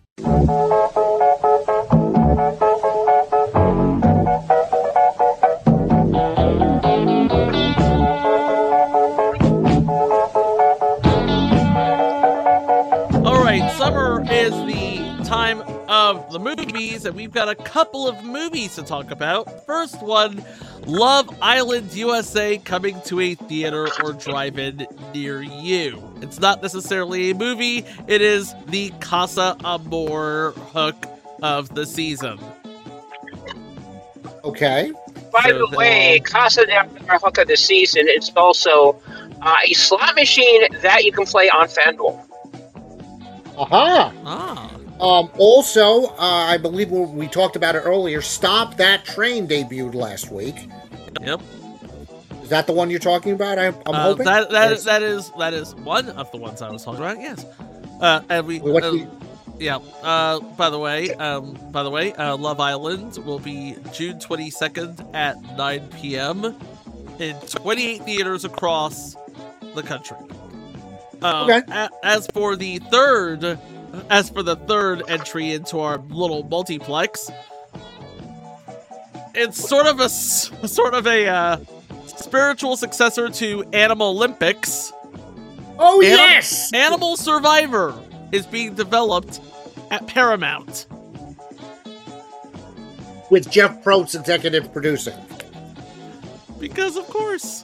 All right, summer is the time of the movies, and we've got a couple of movies to talk about. First one, Love Island U S A coming to a theater or drive-in near you. It's not necessarily a movie, it is the Casa Amor hook of the season. Okay. By So the the- way, Casa de Amor hook of the season is also uh, a slot machine that you can play on FanDuel. Aha! Ah. Um, also, uh, I believe we we talked about it earlier, Stop That Train debuted last week. Yep. Is that the one you're talking about? I, I'm Uh, hoping? that that Yes. is, that is that is one of the ones I was talking about. Yes. Uh, and we. What uh, we- yeah. Uh, by the way, um, by the way, uh, Love Island will be June twenty-second at nine p.m. in twenty-eight theaters across the country. Um, Okay. a- as for the third, as for the third entry into our little multiplex, it's sort of a s- sort of a uh, spiritual successor to Animal Olympics. Oh, Anim- yes! Animal Survivor is being developed at Paramount. With Jeff Probst executive producing. Because of course.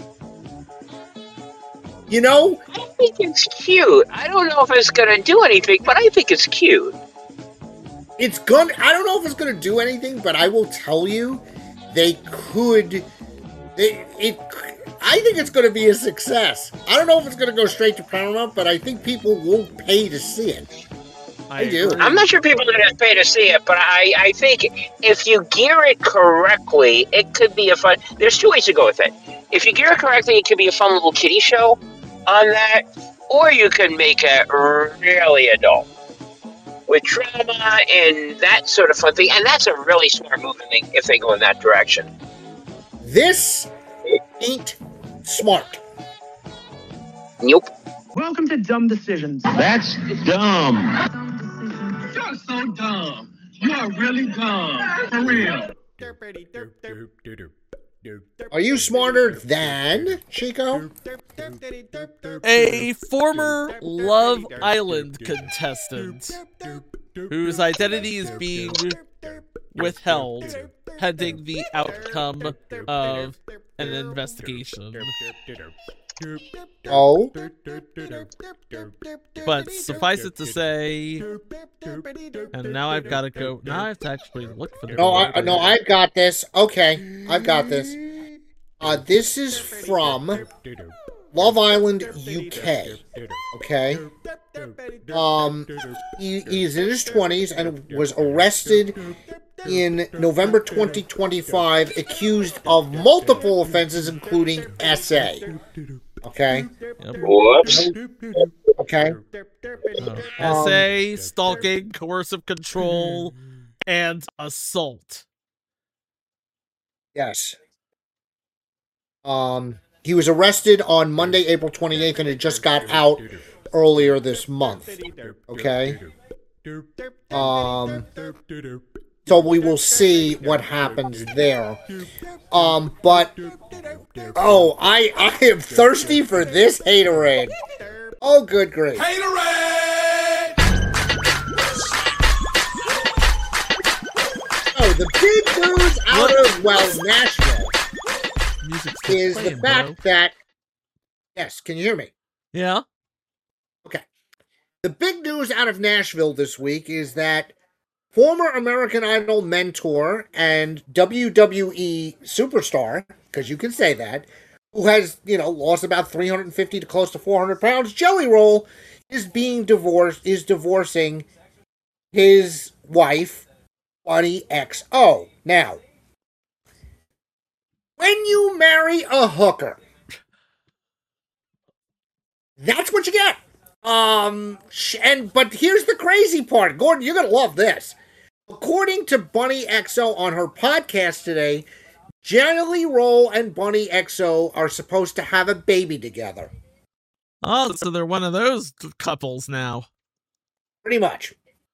You know, I think it's cute. I don't know if it's going to do anything, but I think it's cute. it's gonna. I don't know if it's gonna do anything, but I will tell you, they could. They it. I think it's gonna be a success. I don't know if it's gonna go straight to Paramount, but I think people will pay to see it. I, do. I'm not sure people are going to pay to see it, but I, I think if you gear it correctly, it could be a fun. There's two ways to go with it. If you gear it correctly, it could be a fun little kiddie show on that, or you can make it really adult with drama and that sort of fun thing. And that's a really smart move if they, if they go in that direction. This ain't smart. Nope. Welcome to Dumb Decisions. That's dumb. You're so dumb. You're really dumb. For real. Are you smarter than Chico? A former Love Island contestant whose identity is being withheld pending the outcome of an investigation. Oh. But suffice it to say, and now I've got to go. Now I have to actually look for the. No, I, no, I've got this. Okay, I've got this. Uh, this is from Love Island U K. Okay. Um, he, he's in his twenties and was arrested in November twenty twenty-five, accused of multiple offenses, including S A. Okay. Whoops. Okay. Uh, S A, stalking, coercive control, and assault. Yes. Um, he was arrested on Monday, April twenty-eighth, and it just got out earlier this month. Okay? Um, so we will see what happens there. Um, but, oh, I, I am thirsty for this haterade. Oh, good grief. Haterade! Oh, the big news out of, well, Nashville is the playing, fact bro. that, yes, can you hear me? Yeah. Okay. The big news out of Nashville this week is that former American Idol mentor and W W E superstar, because you can say that, who has, you know, lost about three hundred fifty to close to four hundred pounds, Jelly Roll, is being divorced, is divorcing his wife, Bunny X O. Now, when you marry a hooker, that's what you get. Um, and but here's the crazy part, Gordon. You're gonna love this. According to Bunny X O on her podcast today, Jelly Roll and Bunny X O are supposed to have a baby together. Oh, so they're one of those couples now. Pretty much.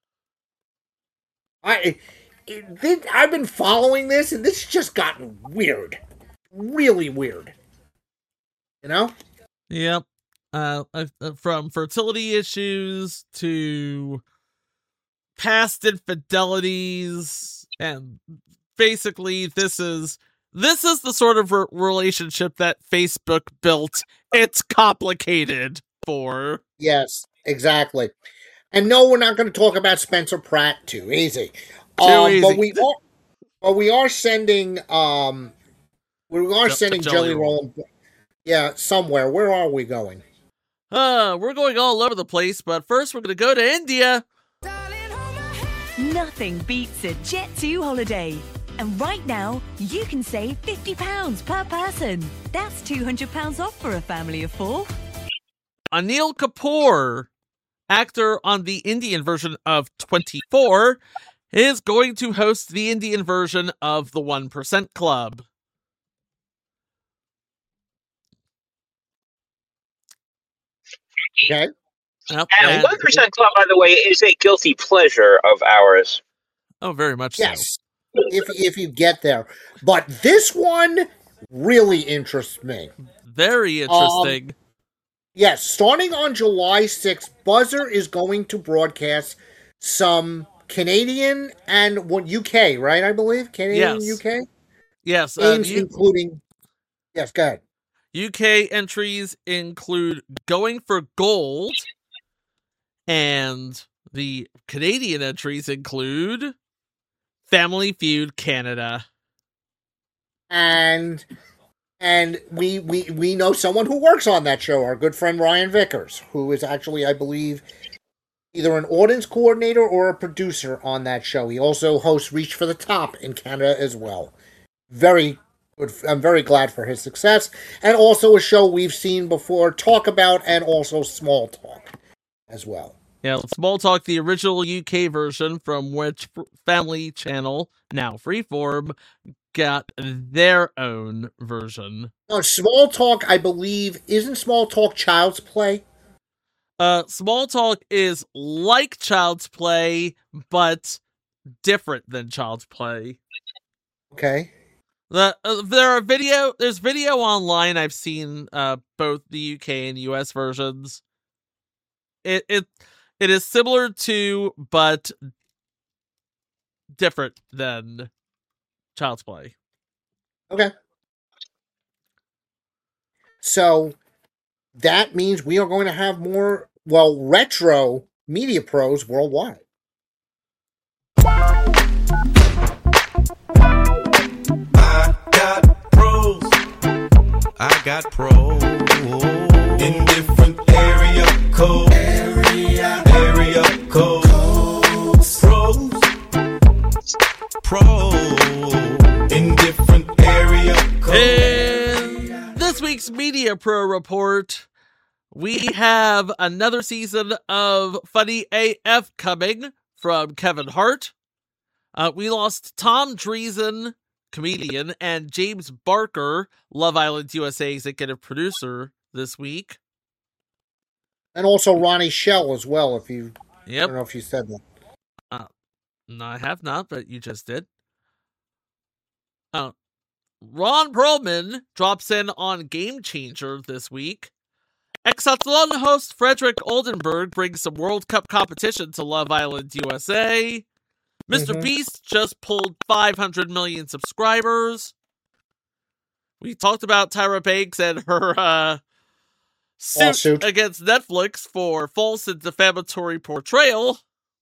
I, it, it, I've been following this, and this has just gotten weird, really weird. You know? Yep. Uh, uh, from fertility issues to past infidelities, and basically this is this is the sort of re- relationship that Facebook built. It's complicated for. Yes, exactly. And no, we're not going to talk about Spencer Pratt. Too easy. Too um, easy. But we are, but we are sending, um, we are Ju- sending Jelly Jelly Roll. Roll. Yeah, somewhere. Where are we going? Uh, we're going all over the place, but first we're going to go to India. Nothing beats a Jet two holiday. And right now, you can save fifty pounds per person. That's two hundred pounds off for a family of four. Anil Kapoor, actor on the Indian version of twenty-four, is going to host the Indian version of the one percent Club. Okay. Yep, And and- one percent Club, by the way, is a guilty pleasure of ours. Oh, very much so. Yes, if if you get there. But this one really interests me. Very interesting. Um, yes, starting on July sixth, Buzzer is going to broadcast some Canadian and what U K, right? I believe Canadian Yes. U K yes, uh, games, U- including. Yes, go ahead. U K entries include Going for Gold, and the Canadian entries include Family Feud Canada. And and we we we know someone who works on that show, our good friend Ryan Vickers, who is actually, I believe, either an audience coordinator or a producer on that show. He also hosts Reach for the Top in Canada as well. Very good. I'm very glad for his success. And also a show we've seen before, Talk About, and also Small Talk as well. Yeah, Small Talk, the original U K version from which Family Channel, now Freeform, got their own version. Now, Small Talk, I believe, isn't Small Talk Child's Play? Uh, Small Talk is like Child's Play, but different than Child's Play. Okay. The uh, there are video. There's video online. I've seen uh both the U K and U S versions. It it it is similar to, but different than Child's Play. Okay. So that means we are going to have more, well, retro media pros worldwide. I got pros. I got pros in different area codes. Area, area codes. Pros, pros in different area codes. In this week's Media Pro Report, we have another season of Funny A F coming from Kevin Hart. Uh, we lost Tom Dreesen, comedian, and James Barker, Love Island U S A executive producer this week. And also Ronnie Shell as well, if you... Yep. I don't know if you said that. Uh, no, I have not, but you just did. Uh, Ron Perlman drops in on Game Changer this week. Exathlon host Frederick Oldenburg brings some World Cup competition to Love Island U S A. Mister Mhm. Beast just pulled five hundred million subscribers. We talked about Tyra Banks and her uh, suit Lawsuit. against Netflix for false and defamatory portrayal.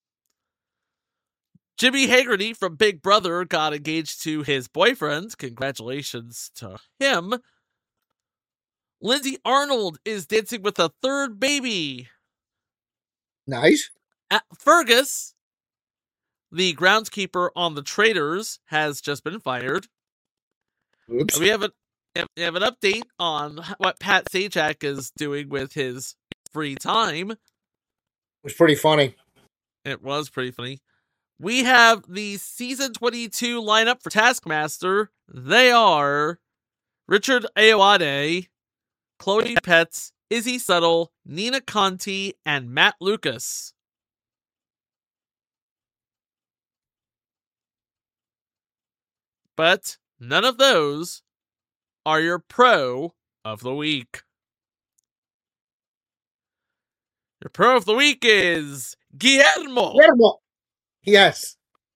Jimmy Haggerty from Big Brother got engaged to his boyfriend. Congratulations to him. Lindsay Arnold is dancing with a third baby. Nice. At Fergus, the groundskeeper on the Traitors, has just been fired. Oops. We have, a, we have an update on what Pat Sajak is doing with his free time. It was pretty funny. It was pretty funny. We have the season twenty-two lineup for Taskmaster. They are Richard Ayoade, Chloe Petts, Izzy Settle, Nina Conti, and Matt Lucas. But none of those are your pro of the week. Your pro of the week is Guillermo. Guillermo. Yes.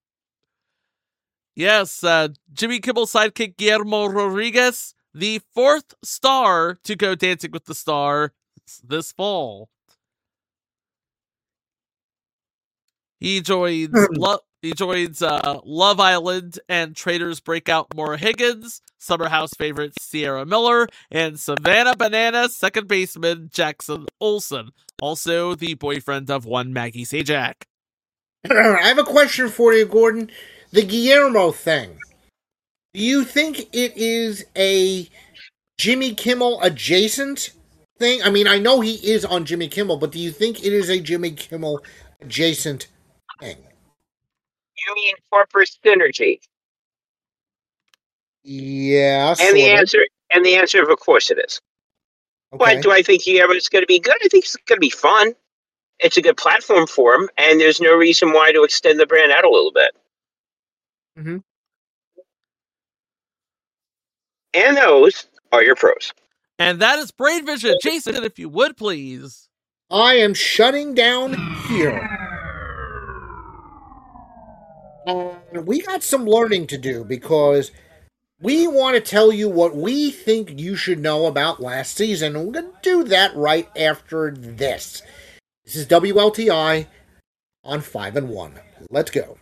Yes, uh, Jimmy Kimmel sidekick Guillermo Rodriguez, the fourth star to go Dancing with the Star this fall. He joins Lo- he joins uh, Love Island and Traitors breakout Maura Higgins, Summer House favorite Sierra Miller, and Savannah Banana second baseman Jackson Olsen, also the boyfriend of one Maggie Sajak. I have a question for you, Gordon. The Guillermo thing. Do you think it is a Jimmy Kimmel adjacent thing? I mean, I know he is on Jimmy Kimmel, but do you think it is a Jimmy Kimmel adjacent thing? You mean corporate synergy? Yeah. And the sort of. answer, and the answer, of course, it is. Okay. But do I think Guillermo's going to be good? I think it's going to be fun. It's a good platform for him, and there's no reason why to extend the brand out a little bit. Mm-hmm. And those are your pros. And that is Brain Vision. Jason, if you would, please. I am shutting down here. And we got some learning to do because we want to tell you what we think you should know about last season. And we're going to do that right after this. This is W L T I on five and one. Let's go.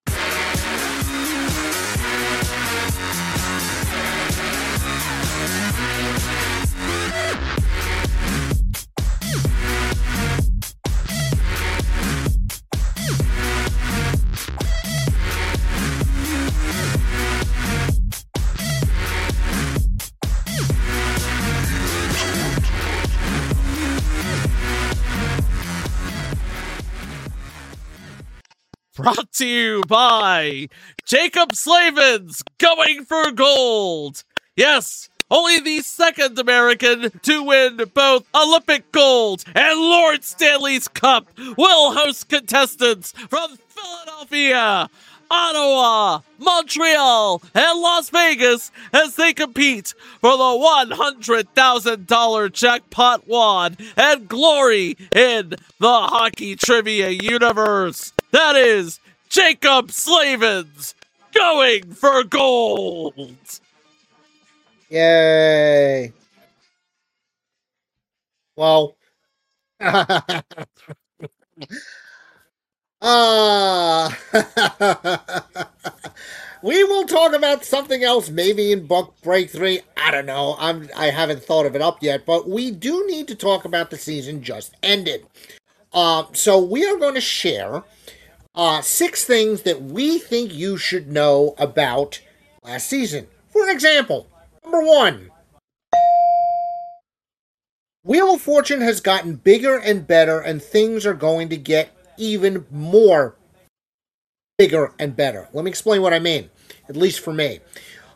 Brought to you by Jacob Slavens, going for gold. Yes, only the second American to win both Olympic gold and Lord Stanley's Cup will host contestants from Philadelphia, Ottawa, Montreal, and Las Vegas as they compete for the one hundred thousand dollars jackpot wad and glory in the hockey trivia universe. That is Jacob Slavens going for gold. Yay. Well. Ah. We will talk about something else maybe in Buck Break three. I don't know. I'm, I haven't thought of it up yet, but we do need to talk about the season just ended. Uh, so we are going to share uh, six things that we think you should know about last season. For example, number one, Wheel of Fortune has gotten bigger and better, and things are going to get even more bigger and better. Let me explain what I mean, at least for me.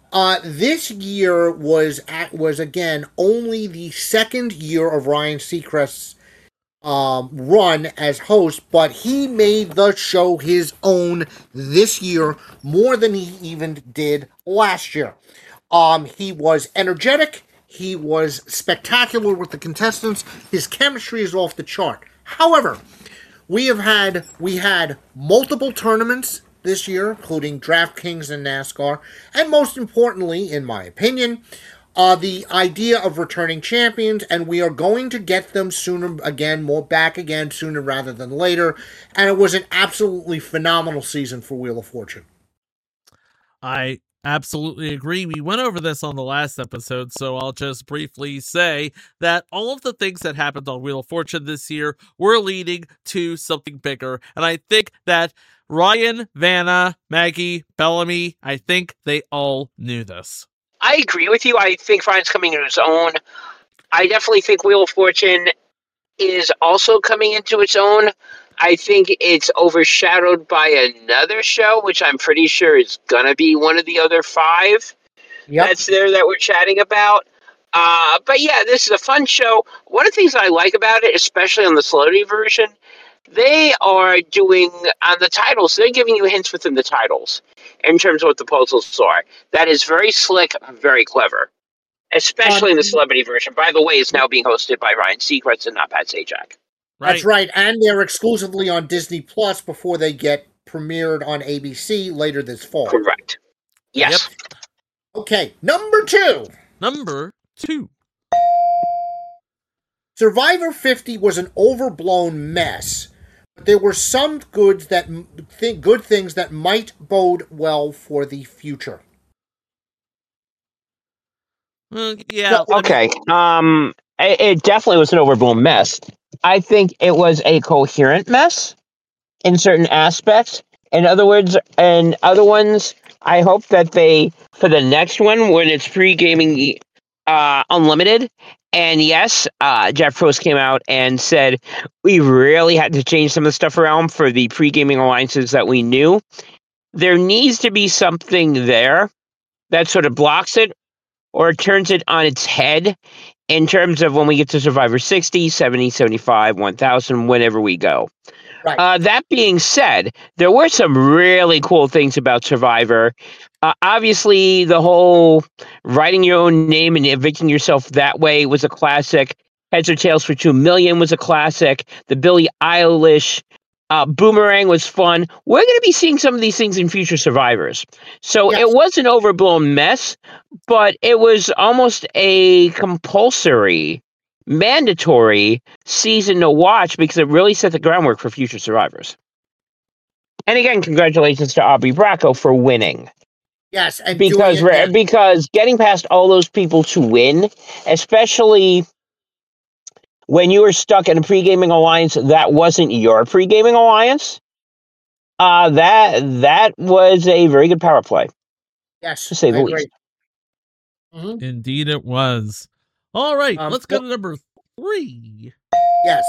Uh, this year was at, was again only the second year of Ryan Seacrest's um, run as host, but he made the show his own this year more than he even did last year. Um, he was energetic. He was spectacular with the contestants. His chemistry is off the chart. However, we have had we had multiple tournaments this year, including DraftKings and NASCAR, and most importantly, in my opinion, uh, the idea of returning champions, and we are going to get them sooner again, more back again sooner rather than later, and it was an absolutely phenomenal season for Wheel of Fortune. I absolutely agree. We went over this on the last episode, so I'll just briefly say that all of the things that happened on Wheel of Fortune this year were leading to something bigger, and I think that Ryan, Vanna, Maggie, Bellamy, I think they all knew this. I agree with you. I think Ryan's coming into his own. I definitely think Wheel of Fortune is also coming into its own. I think it's overshadowed by another show, which I'm pretty sure is going to be one of the other five yep. that's there that we're chatting about. Uh, but yeah, this is a fun show. One of the things I like about it, especially on the celebrity version, they are doing, on the titles, they're giving you hints within the titles in terms of what the puzzles are. That is very slick, very clever. Especially um, in the celebrity version. By the way, it's now being hosted by Ryan Seacrest and not Pat Sajak. Right. That's right, and they're exclusively on Disney Plus before they get premiered on A B C later this fall. Correct. Yes. Yep. Okay, number two. Number two. Survivor fifty was an overblown mess, but there were some goods that th- good things that might bode well for the future. Mm, yeah. Okay. Um, it, it definitely was an overblown mess. I think it was a coherent mess in certain aspects. In other words, in other ones, I hope that they, for the next one, when it's pre-gaming uh, unlimited, and yes, uh, Jeff Probst came out and said we really had to change some of the stuff around for the pre-gaming alliances that we knew. There needs to be something there that sort of blocks it or turns it on its head in terms of when we get to Survivor sixty, seventy, seventy-five, one thousand, whenever we go. Right. Uh, that being said, there were some really cool things about Survivor. Uh, obviously, the whole writing your own name and evicting yourself that way was a classic. Heads or Tails for two million was a classic. The Billie Eilish uh, Boomerang was fun. We're going to be seeing some of these things in future Survivors. So yes. It was an overblown mess, but it was almost a compulsory, mandatory season to watch because it really set the groundwork for future Survivors. And again, congratulations to Aubrey Bracco for winning. Yes, and because doing it, because getting past all those people to win, especially when you were stuck in a pre-gaming alliance that wasn't your pre-gaming alliance, uh, that that was a very good power play. Yes, to say the I least. Mm-hmm. Indeed, it was. All right, um, let's go to number three. Yes.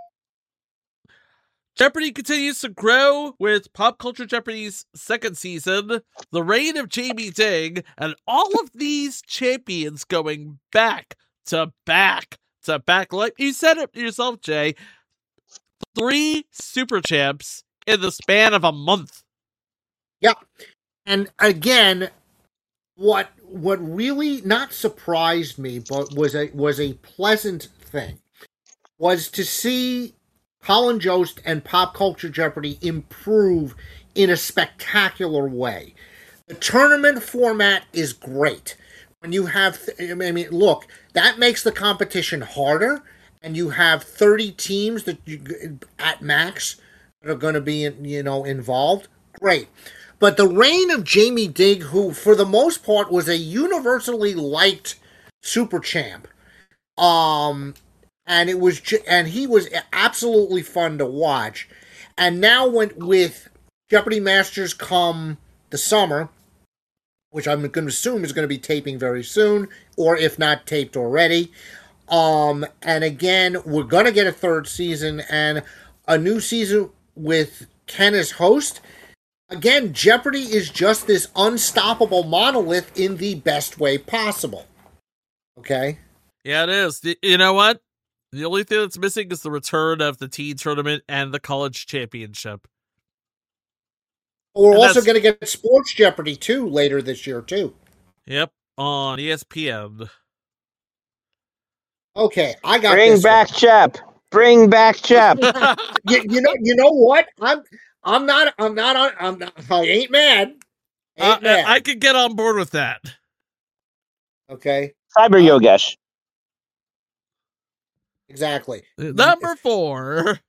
Jeopardy continues to grow with Pop Culture Jeopardy's second season, the reign of Jamie Ding, and all of these champions going back to back to back. Like you said it yourself, Jay, three super champs in the span of a month. Yeah, and again, what what really not surprised me, but was a was a pleasant thing, was to see Colin Jost and Pop Culture Jeopardy improve in a spectacular way. The tournament format is great. When you have, th- I mean, look, that makes the competition harder, and you have thirty teams that you, at max that are going to be, you know, involved. Great. But the reign of Jamie Ding, who for the most part was a universally liked super champ, um, and it was, and he was absolutely fun to watch. And now when with Jeopardy Masters come the summer, which I'm going to assume is going to be taping very soon, or if not taped already. Um, and again, we're going to get a third season and a new season with Ken as host. Again, Jeopardy is just this unstoppable monolith in the best way possible. Okay? Yeah, it is. Y- You know what? The only thing that's missing is the return of the teen tournament and the college championship. We're And also that's- going to get Sports Jeopardy too later this year too. Yep, on E S P N. Okay, I got Bring this back Jep. Bring back Jep. you, you know, you know what? I'm, I'm not, I'm not, on, I'm not, I ain't mad. Ain't Uh, mad. I could get on board with that. Okay, Cyber Yogesh. exactly. Number four.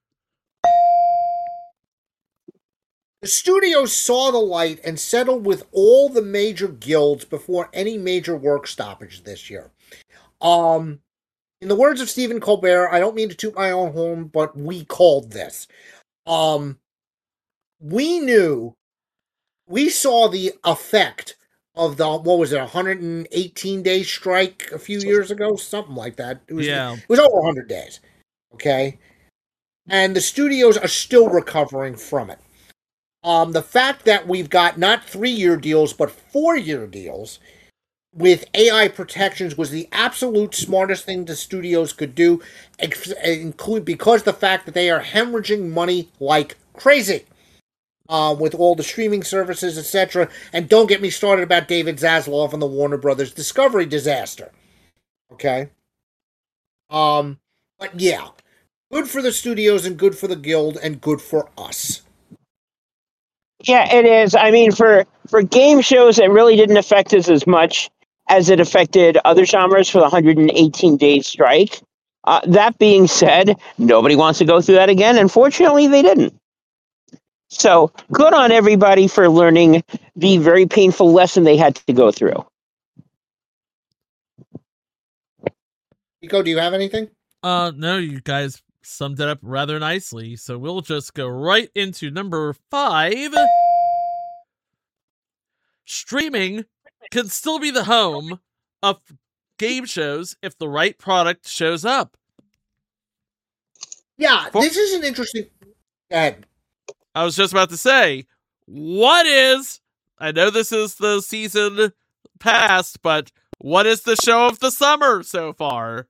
The studio saw the light and settled with all the major guilds before any major work stoppage this year. Um, in the words of Stephen Colbert, I don't mean to toot my own horn, but we called this. Um, we knew, we saw the effect of the, what was it, one hundred eighteen day strike a few years ago? Something like that. It was, Yeah. It was over one hundred days. Okay? And the studios are still recovering from it. Um, the fact that we've got not three-year deals, but four-year deals with A I protections was the absolute smartest thing the studios could do, ex- include because the fact that they are hemorrhaging money like crazy uh, with all the streaming services, et cetera. And don't get me started about David Zaslav and the Warner Brothers Discovery disaster. Okay? Um, but yeah, good for the studios and good for the guild and good for us. Yeah, it is. I mean, for for game shows, it really didn't affect us as much as it affected other genres for the one hundred eighteen day strike. Uh, that being said, nobody wants to go through that again, and fortunately, they didn't. So, good on everybody for learning the very painful lesson they had to go through. Nico, do you have anything? Uh, no, you guys summed it up rather nicely. So we'll just go right into number five. Streaming can still be the home of game shows if the right product shows up. Yeah, this is an interesting. Go ahead. I was just about to say, what is, I know this is the season past, but what is the show of the summer so far?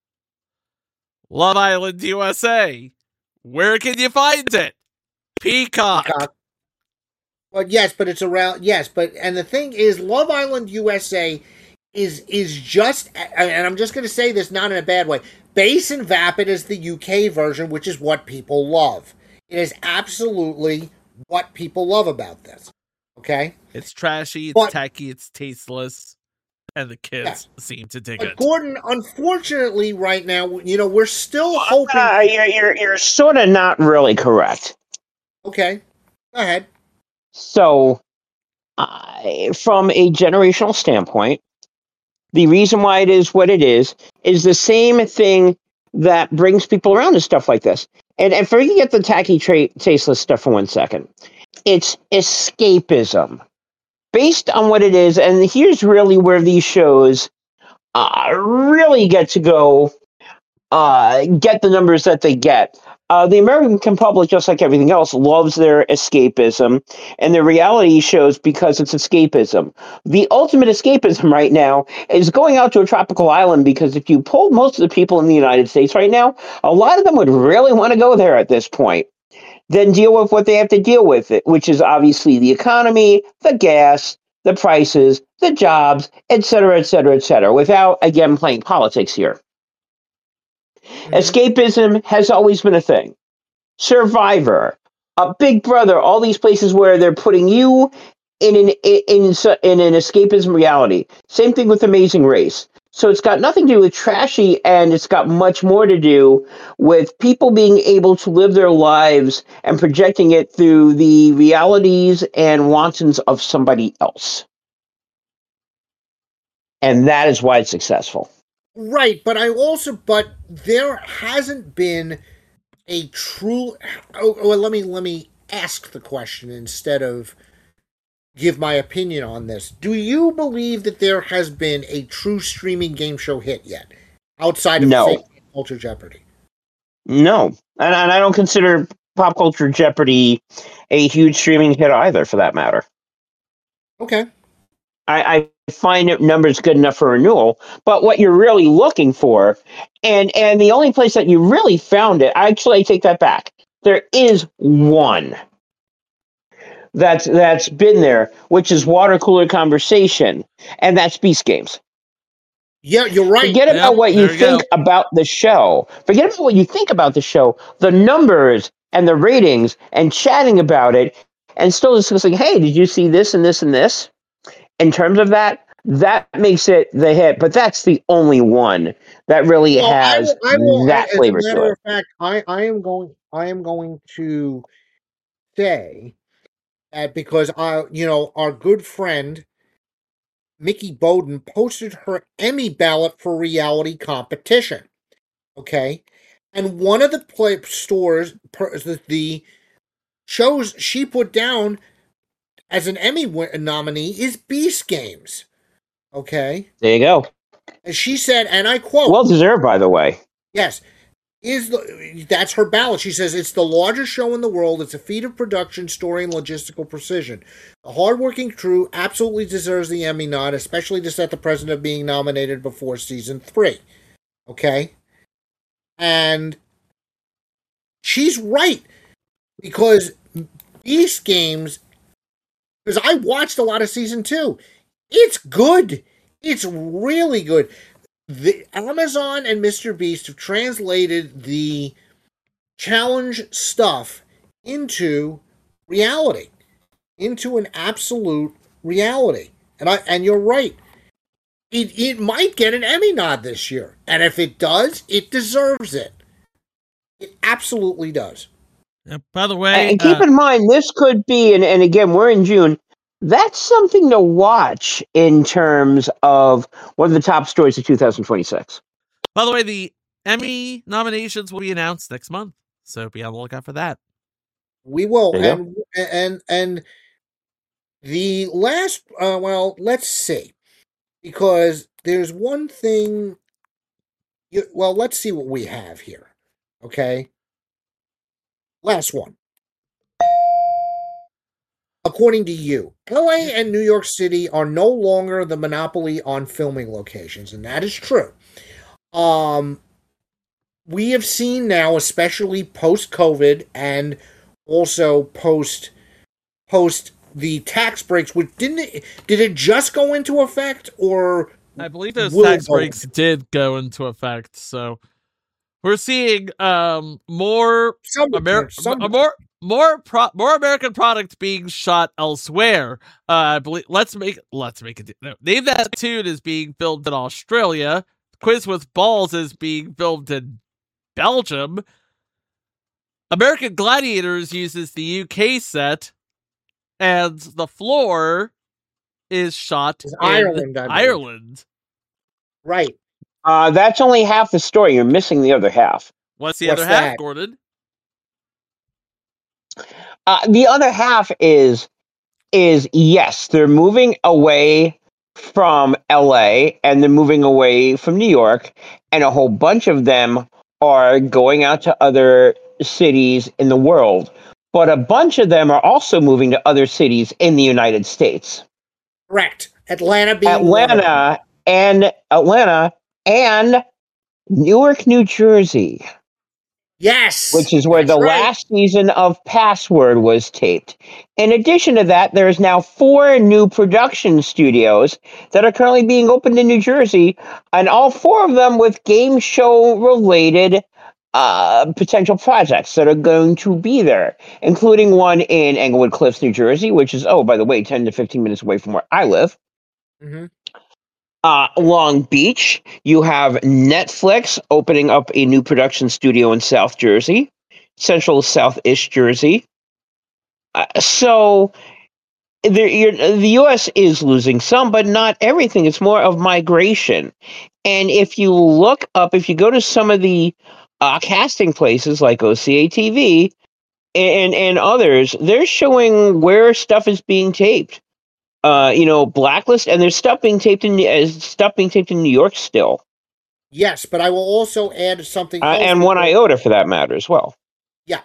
Love Island U S A. Where can you find it? Peacock. Peacock. Well, yes, but it's around. Yes, but and the thing is, Love Island U S A is is just, and I'm just going to say this not in a bad way. Base and Vapid is the U K version, which is what people love. It is absolutely what people love about this. Okay, it's trashy, it's but, tacky, it's tasteless, and the kids yeah. seem to dig but it. Gordon, unfortunately, right now, you know, we're still hoping. Uh, you're you're you're sort of not really correct. Okay, go ahead. So, uh, from a generational standpoint, the reason why it is what it is is the same thing that brings people around to stuff like this. And, and forget the tacky, tra- tasteless stuff for one second. It's escapism. Based on what it is, and here's really where these shows uh, really get to go, uh, get the numbers that they get. Uh, the American public, just like everything else, loves their escapism, and the reality shows because it's escapism. The ultimate escapism right now is going out to a tropical island, because if you polled most of the people in the United States right now, a lot of them would really want to go there at this point. Then deal with what they have to deal with, it, which is obviously the economy, the gas, the prices, the jobs, et cetera, et cetera, et cetera, without, again, playing politics here. Mm-hmm. Escapism has always been a thing. Survivor, a Big Brother, all these places where they're putting you in an in, in, in an escapism reality. Same thing with Amazing Race. So it's got nothing to do with trashy, and it's got much more to do with people being able to live their lives and projecting it through the realities and wantons of somebody else. And that is why it's successful. Right, but I also, but there hasn't been a true. Oh, well, let me let me ask the question instead of give my opinion on this. Do you believe that there has been a true streaming game show hit yet, outside of no. Ultra Jeopardy? No, and, and I don't consider Pop Culture Jeopardy a huge streaming hit either, for that matter. Okay. I, I find it numbers good enough for renewal, but what you're really looking for, and and the only place that you really found it, actually, I take that back. There is one that's that's been there, which is Water Cooler Conversation, and that's Beast Games. Yeah, you're right. Forget about Yep, what you there you think about the show. Forget about what you think about the show. The numbers and the ratings and chatting about it, and still discussing, hey, did you see this and this and this? In terms of that, that makes it the hit, but that's the only one that really Well, I has will, I will, that as a flavor to matter it. of fact, I, I am going I am going to say that because I you know, our good friend Mickey Bowden posted her Emmy ballot for reality competition. Okay? And one of the play stores per, the, the shows she put down as an Emmy win- nominee is Beast Games. Okay? There you go. And she said, and I quote, Well deserved, by the way. yes, is the that's her ballot. She says it's the largest show in the world. It's a feat of production, story, and logistical precision. The hardworking crew absolutely deserves the Emmy nod, especially to set the precedent of being nominated before season three. Okay? And she's right, because Beast Games, because I watched a lot of season two, it's good. It's really good. The Amazon and Mister Beast have translated the challenge stuff into reality, into an absolute reality. And I and you're right. It it might get an Emmy nod this year. And if it does, it deserves it. It absolutely does. Yeah, by the way, And keep uh, in mind, this could be, and, and again, we're in June. That's something to watch in terms of one of the top stories of two thousand twenty-six. by the way, the Emmy nominations will be announced next month, so be on the lookout for that. We will. There you And and and the last uh, well, let's see. Because there's one thing you, well, let's see what we have here. Okay? Last one. According to you, L A and New York City are no longer the monopoly on filming locations, and that is true. Um, we have seen now, especially post-COVID and also post post the tax breaks, which didn't it, did it just go into effect, or I believe those will tax go breaks did go into effect, so we're seeing um more Some Amer- some- m- more more pro- more American product being shot elsewhere. Uh, I believe let's make let's make it no, Name That Tune is being filmed in Australia. Quiz with Balls is being filmed in Belgium. American Gladiators uses the U K set, and The Floor is shot It's in Ireland, I believe. Ireland. Right. Uh, that's only half the story. You're missing the other half. What's the What's other half, that? Gordon? Uh, the other half is is yes, they're moving away from L A and they're moving away from New York, and a whole bunch of them are going out to other cities in the world. But a bunch of them are also moving to other cities in the United States. Correct. Atlanta being one of them. Atlanta and Atlanta and Newark, New Jersey. Yes. Which is where that's the right. last season of Password was taped. In addition to that, there is now four new production studios that are currently being opened in New Jersey, and all four of them with game show related uh, potential projects that are going to be there, including one in Englewood Cliffs, New Jersey, which is, oh, by the way, ten to fifteen minutes away from where I live. Mm-hmm. Uh, Long Beach, you have Netflix opening up a new production studio in South Jersey, Central South-ish Jersey. Uh, so there, you're, the U S is losing some, but not everything. It's more of migration. And if you look up, if you go to some of the uh, casting places like O C A T V and, and others, they're showing where stuff is being taped. Uh, you know, Blacklist, and there's stuff being taped in uh, stuff being taped in New York still, Yes, but I will also add something uh, else. and One Iota for that matter as well. Yeah,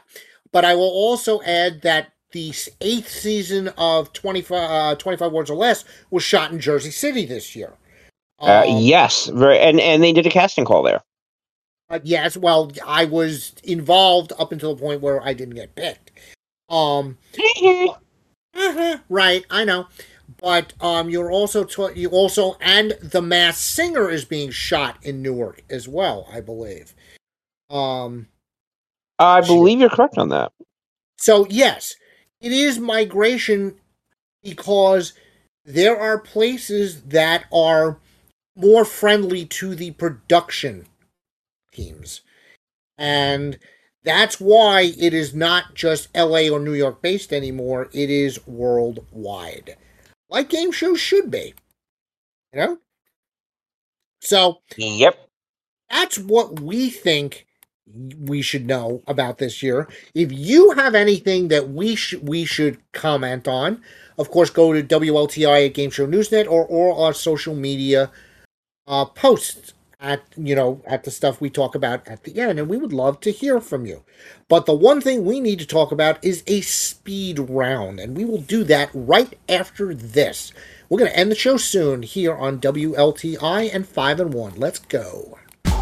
but I will also add that the eighth season of twenty-five, uh, twenty-five Words or Less was shot in Jersey City this year. Uh, Um, yes, very, and and they did a casting call there. Uh, yes, well, I was involved up until the point where I didn't get picked. Um, uh-huh, right, I know, but um, you're also t- you also and The Masked Singer is being shot in Newark as well, I believe. Um, I believe you're correct on that. So yes, it is migration because there are places that are more friendly to the production teams. And that's why it is not just L A or New York based anymore. It is worldwide. Like game shows should be. You know? So, yep. That's what we think we should know about this year. If you have anything that we should we should comment on, of course, go to W L T I at Game Show Newsnet or or our social media uh, posts at you know at the stuff we talk about at the end, and we would love to hear from you. But the one thing we need to talk about is a speed round, and we will do that right after this. We're going to end the show soon here on W L T I and five and one. Let's go.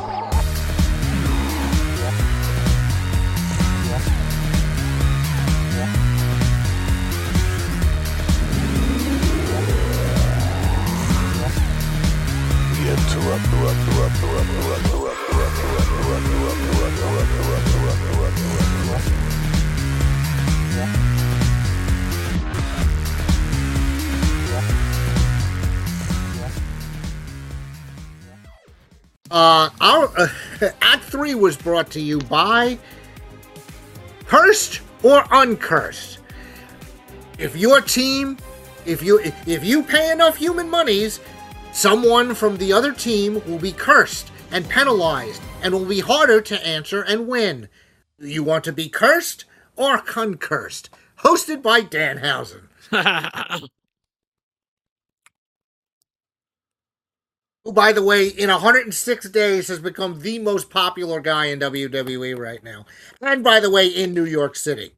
Uh, our uh, Act three was brought to you by Cursed or Uncursed. If your team, if you if you pay enough human monies, someone from the other team will be cursed and penalized and will be harder to answer and win. Do you want to be cursed or concursed? Hosted by Danhausen. Who, by the way, in one hundred six days has become the most popular guy in W W E right now. And, by the way, in New York City.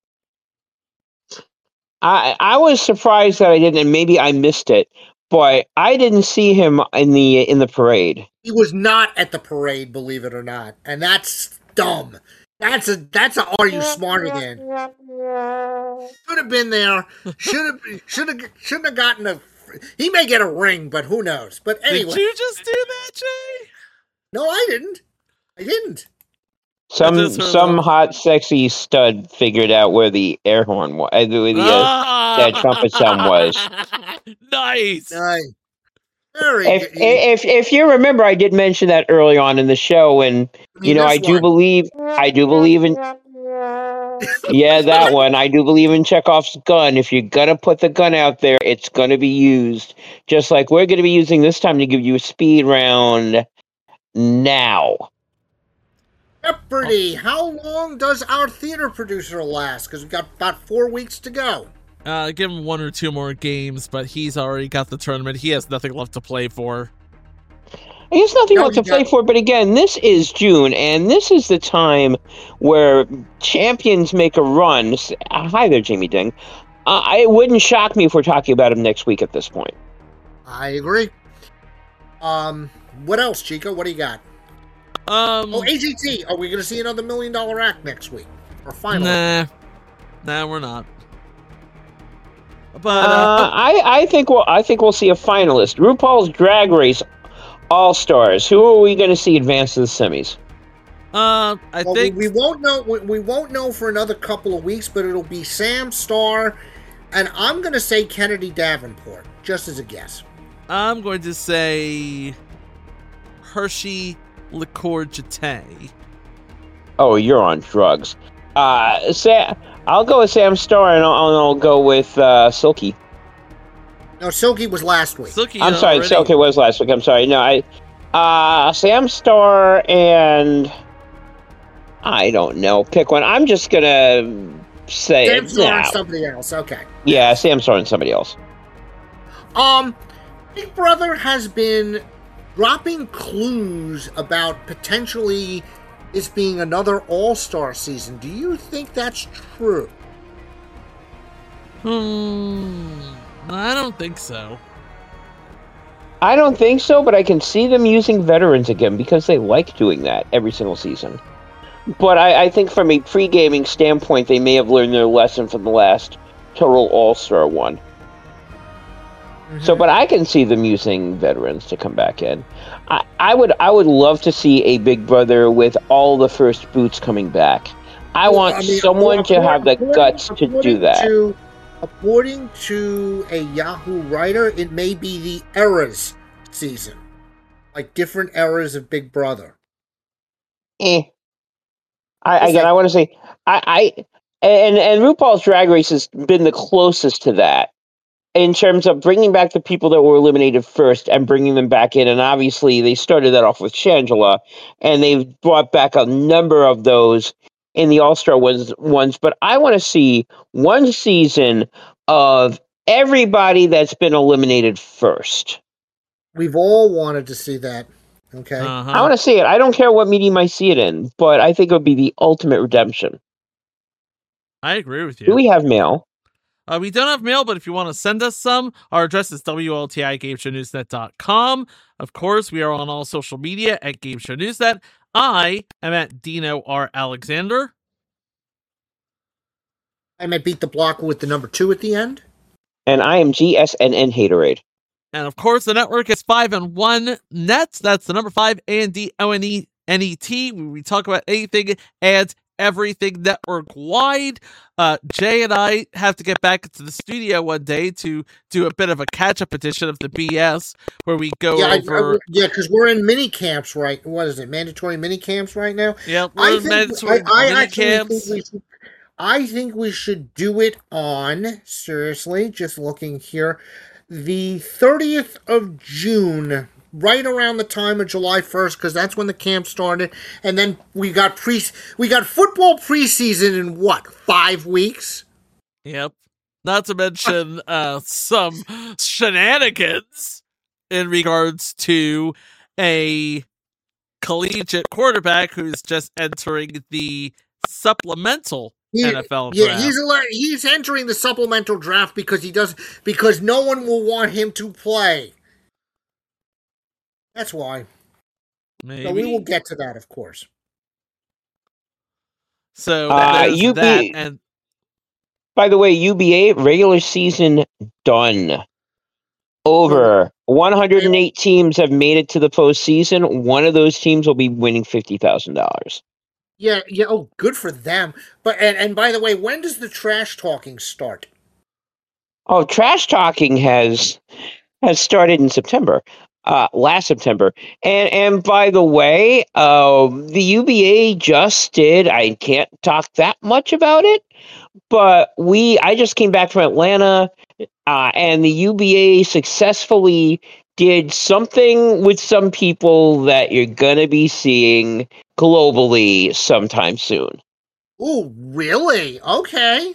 I I was surprised that I didn't, and maybe I missed it, but I didn't see him in the in the parade. He was not at the parade, believe it or not. And that's dumb. That's a that's a are you smarter than? Should have been there. Should have should have shouldn't have gotten a. He may get a ring, but who knows? But anyway, did you just do that, Jay? No, I didn't. I didn't. Some some hot, sexy stud figured out where the air horn was, uh, the, the, uh, that trumpet sound was. Nice. Nice. Very if, good. if if you remember, I did mention that early on in the show, and you know, I do one. believe, I do believe in. Yeah, that one. I do believe in Chekhov's gun. If you're gonna put the gun out there, it's gonna be used. Just like we're gonna be using this time to give you a speed round now. Jeopardy! How long does our theater producer last? Because we've got about four weeks to go. Uh, give him one or two more games, but he's already got the tournament. He has nothing left to play for. He has nothing No, left to he play doesn't. for, but again, this is June, and this is the time where champions make a run. S- uh, Hi there, Jamie Ding. Uh, it wouldn't shock me if we're talking about him next week at this point. I agree. Um, what else, Chico? What do you got? Um, Oh, A G T. Are we going to see another Million Dollar Act next week? Or finally? Nah. Nah, we're not. But, Uh, uh, I, I think we'll I think we'll see a finalist. RuPaul's Drag Race All Stars. Who are we going to see advance to the semis? uh, I Well, think... we, we won't know. We, we won't know for another couple of weeks, but it'll be Sam Starr, and I'm going to say Kennedy Davenport, just as a guess. I'm going to say Hershey Liqueur Jete. Oh, you're on drugs. Uh, Sam, I'll go with Sam Starr, and I'll, and I'll go with uh, Silky. No, Silky was last week. Silky I'm sorry, already- Silky was last week. I'm sorry. No, I, uh, Sam Starr and I don't know. Pick one. I'm just gonna say Sam it Starr now. and somebody else. Okay. Yeah, Sam Starr and somebody else. Um, Big Brother has been dropping clues about potentially this being another All-Star season. Do you think that's true? Hmm. I don't think so. I don't think so, but I can see them using veterans again because they like doing that every single season. But I, I think from a pre-gaming standpoint, they may have learned their lesson from the last total All-Star one. Mm-hmm. So, but I can see them using veterans to come back in. I, I would I would love to see a Big Brother with all the first boots coming back. I Well, want I mean, someone according- to have the according- guts to do according that. to- according to a Yahoo writer, it may be the eras season, like different eras of Big Brother. Eh. I, It's again, like- I want to say, I, I and and RuPaul's Drag Race has been the closest to that in terms of bringing back the people that were eliminated first and bringing them back in. And obviously, they started that off with Shangela, and they've brought back a number of those in the All Star ones. Ones, but I want to see one season of everybody that's been eliminated first. We've all wanted to see that. Okay. Uh-huh. I want to see it. I don't care what medium I see it in, but I think it would be the ultimate redemption. I agree with you. Do we have mail? Uh, we don't have mail, but if you want to send us some, our address is W L T I Game Show News Net dot com. Of course, we are on all social media at Game Show Newsnet. I am at Dino R. Alexander. I might beat the block with the number two at the end. And I am G S N N Haterade. And of course, the network is five and one Nets. That's the number five, A N D O N E N E T. We talk about anything and everything network wide. Uh, Jay and I have to get back into the studio one day to do a bit of a catch up edition of the B S where we go yeah, over. I, I, yeah, because we're in mini camps right. What is it? Mandatory mini camps right now. Yeah, we're I in think, mandatory I, I mini actually camps. think we should. I think we should do it on, seriously, just looking here, the thirtieth of June, right around the time of July first, because that's when the camp started. And then we got pre we got football preseason in what, five weeks? Yep. Not to mention uh, some shenanigans in regards to a collegiate quarterback who's just entering the supplemental He- N F L yeah, draft. he's ele- he's entering the supplemental draft because he does because no one will want him to play. That's why. Maybe. So we will get to that, of course. So Uh, there's U B that, and By the way, U B A regular season done. Over. one hundred eight teams have made it to the postseason. One of those teams will be winning fifty thousand dollars. Yeah, yeah. Oh, good for them. But and, and by the way, when does the trash talking start? Oh, trash talking has has started in September, uh, last September. And and by the way, uh, the U B A just did. I can't talk that much about it, but we. I just came back from Atlanta, uh, and the U B A successfully did something with some people that you're gonna be seeing globally sometime soon. Oh, really? Okay.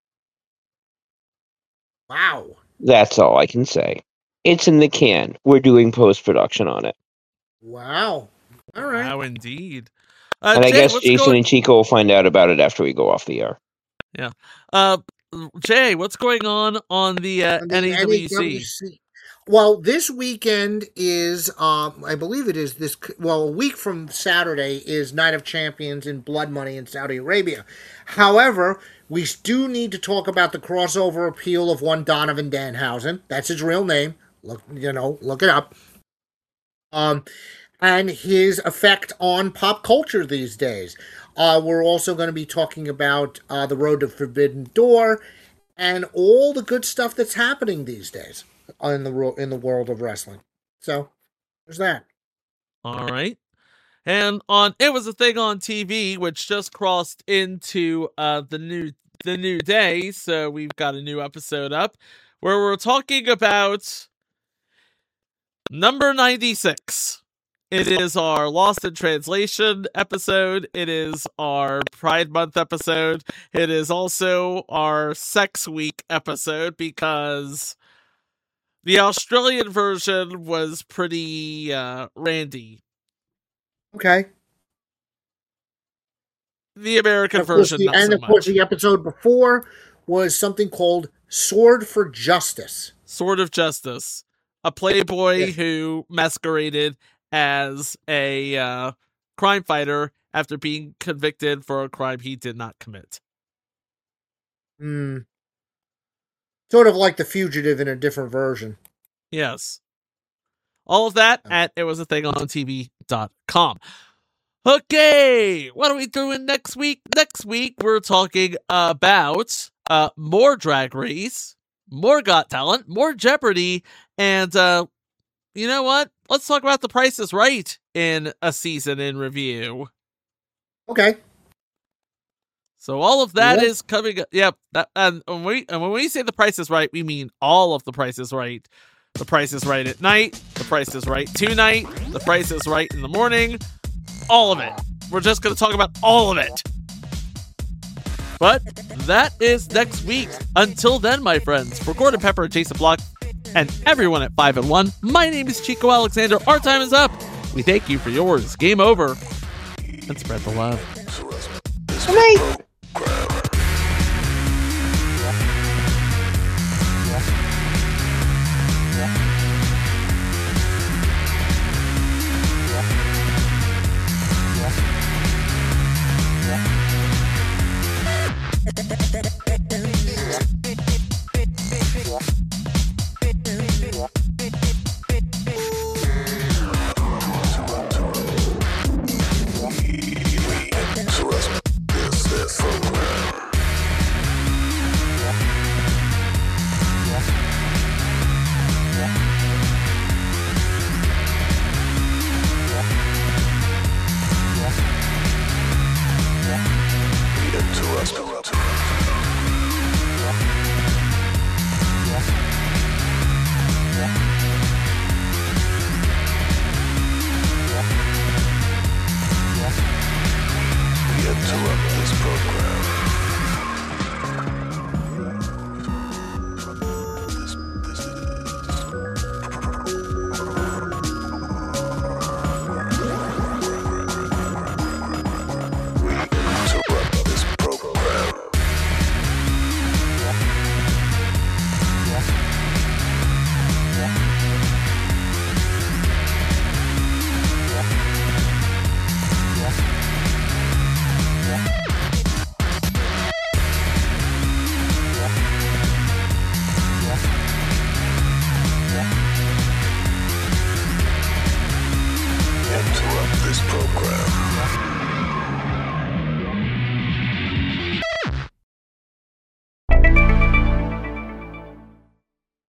Wow. That's all I can say. It's in the can. We're doing post production on it. Wow. All right. wow, indeed. Uh, And I Jay, guess what's Jason going- and Chico will find out about it after we go off the air. Yeah. Uh, Jay, what's going on on the, uh, On the N A W C? N A W C. Well, this weekend is, um, I believe it is this. Well, a week from Saturday is Night of Champions in Blood Money in Saudi Arabia. However, we do need to talk about the crossover appeal of one Donovan Danhausen. That's his real name. Look, you know, look it up. Um, and his effect on pop culture these days. Uh, we're also going to be talking about uh, the Road to Forbidden Door and all the good stuff that's happening these days in the ro- in the world of wrestling. So there's that. All right. And on It Was a Thing on T V, which just crossed into uh, the new the new day, so we've got a new episode up where we're talking about number ninety-six. It is our Lost in Translation episode. It is our Pride Month episode. It is also our Sex Week episode because the Australian version was pretty uh, randy. Okay. The American And of course, version, the, not and so of course, much. the episode before was something called Sword for Justice. Sword of Justice. A playboy who masqueraded as a uh, crime fighter after being convicted for a crime he did not commit. Hmm. Sort of like The Fugitive in a different version. Yes. All of that at it was a thing on T V dot com. Okay, what are we doing next week? Next week, we're talking about uh, more Drag Race, more Got Talent, more Jeopardy, and uh, you know what? Let's talk about The Price is Right in a season in review. Okay. So all of that Yeah. is coming. Yep. That, and when we and when we say The Price is Right, we mean all of The Price is Right. The Price is Right at night. The Price is Right tonight. The Price is Right in the morning. All of it. We're just going to talk about all of it. But that is next week. Until then, my friends, for Gordon Pepper, Jason Block, and everyone at five and one, my name is Chico Alexander. Our time is up. We thank you for yours. Game over. And spread the love. Good night.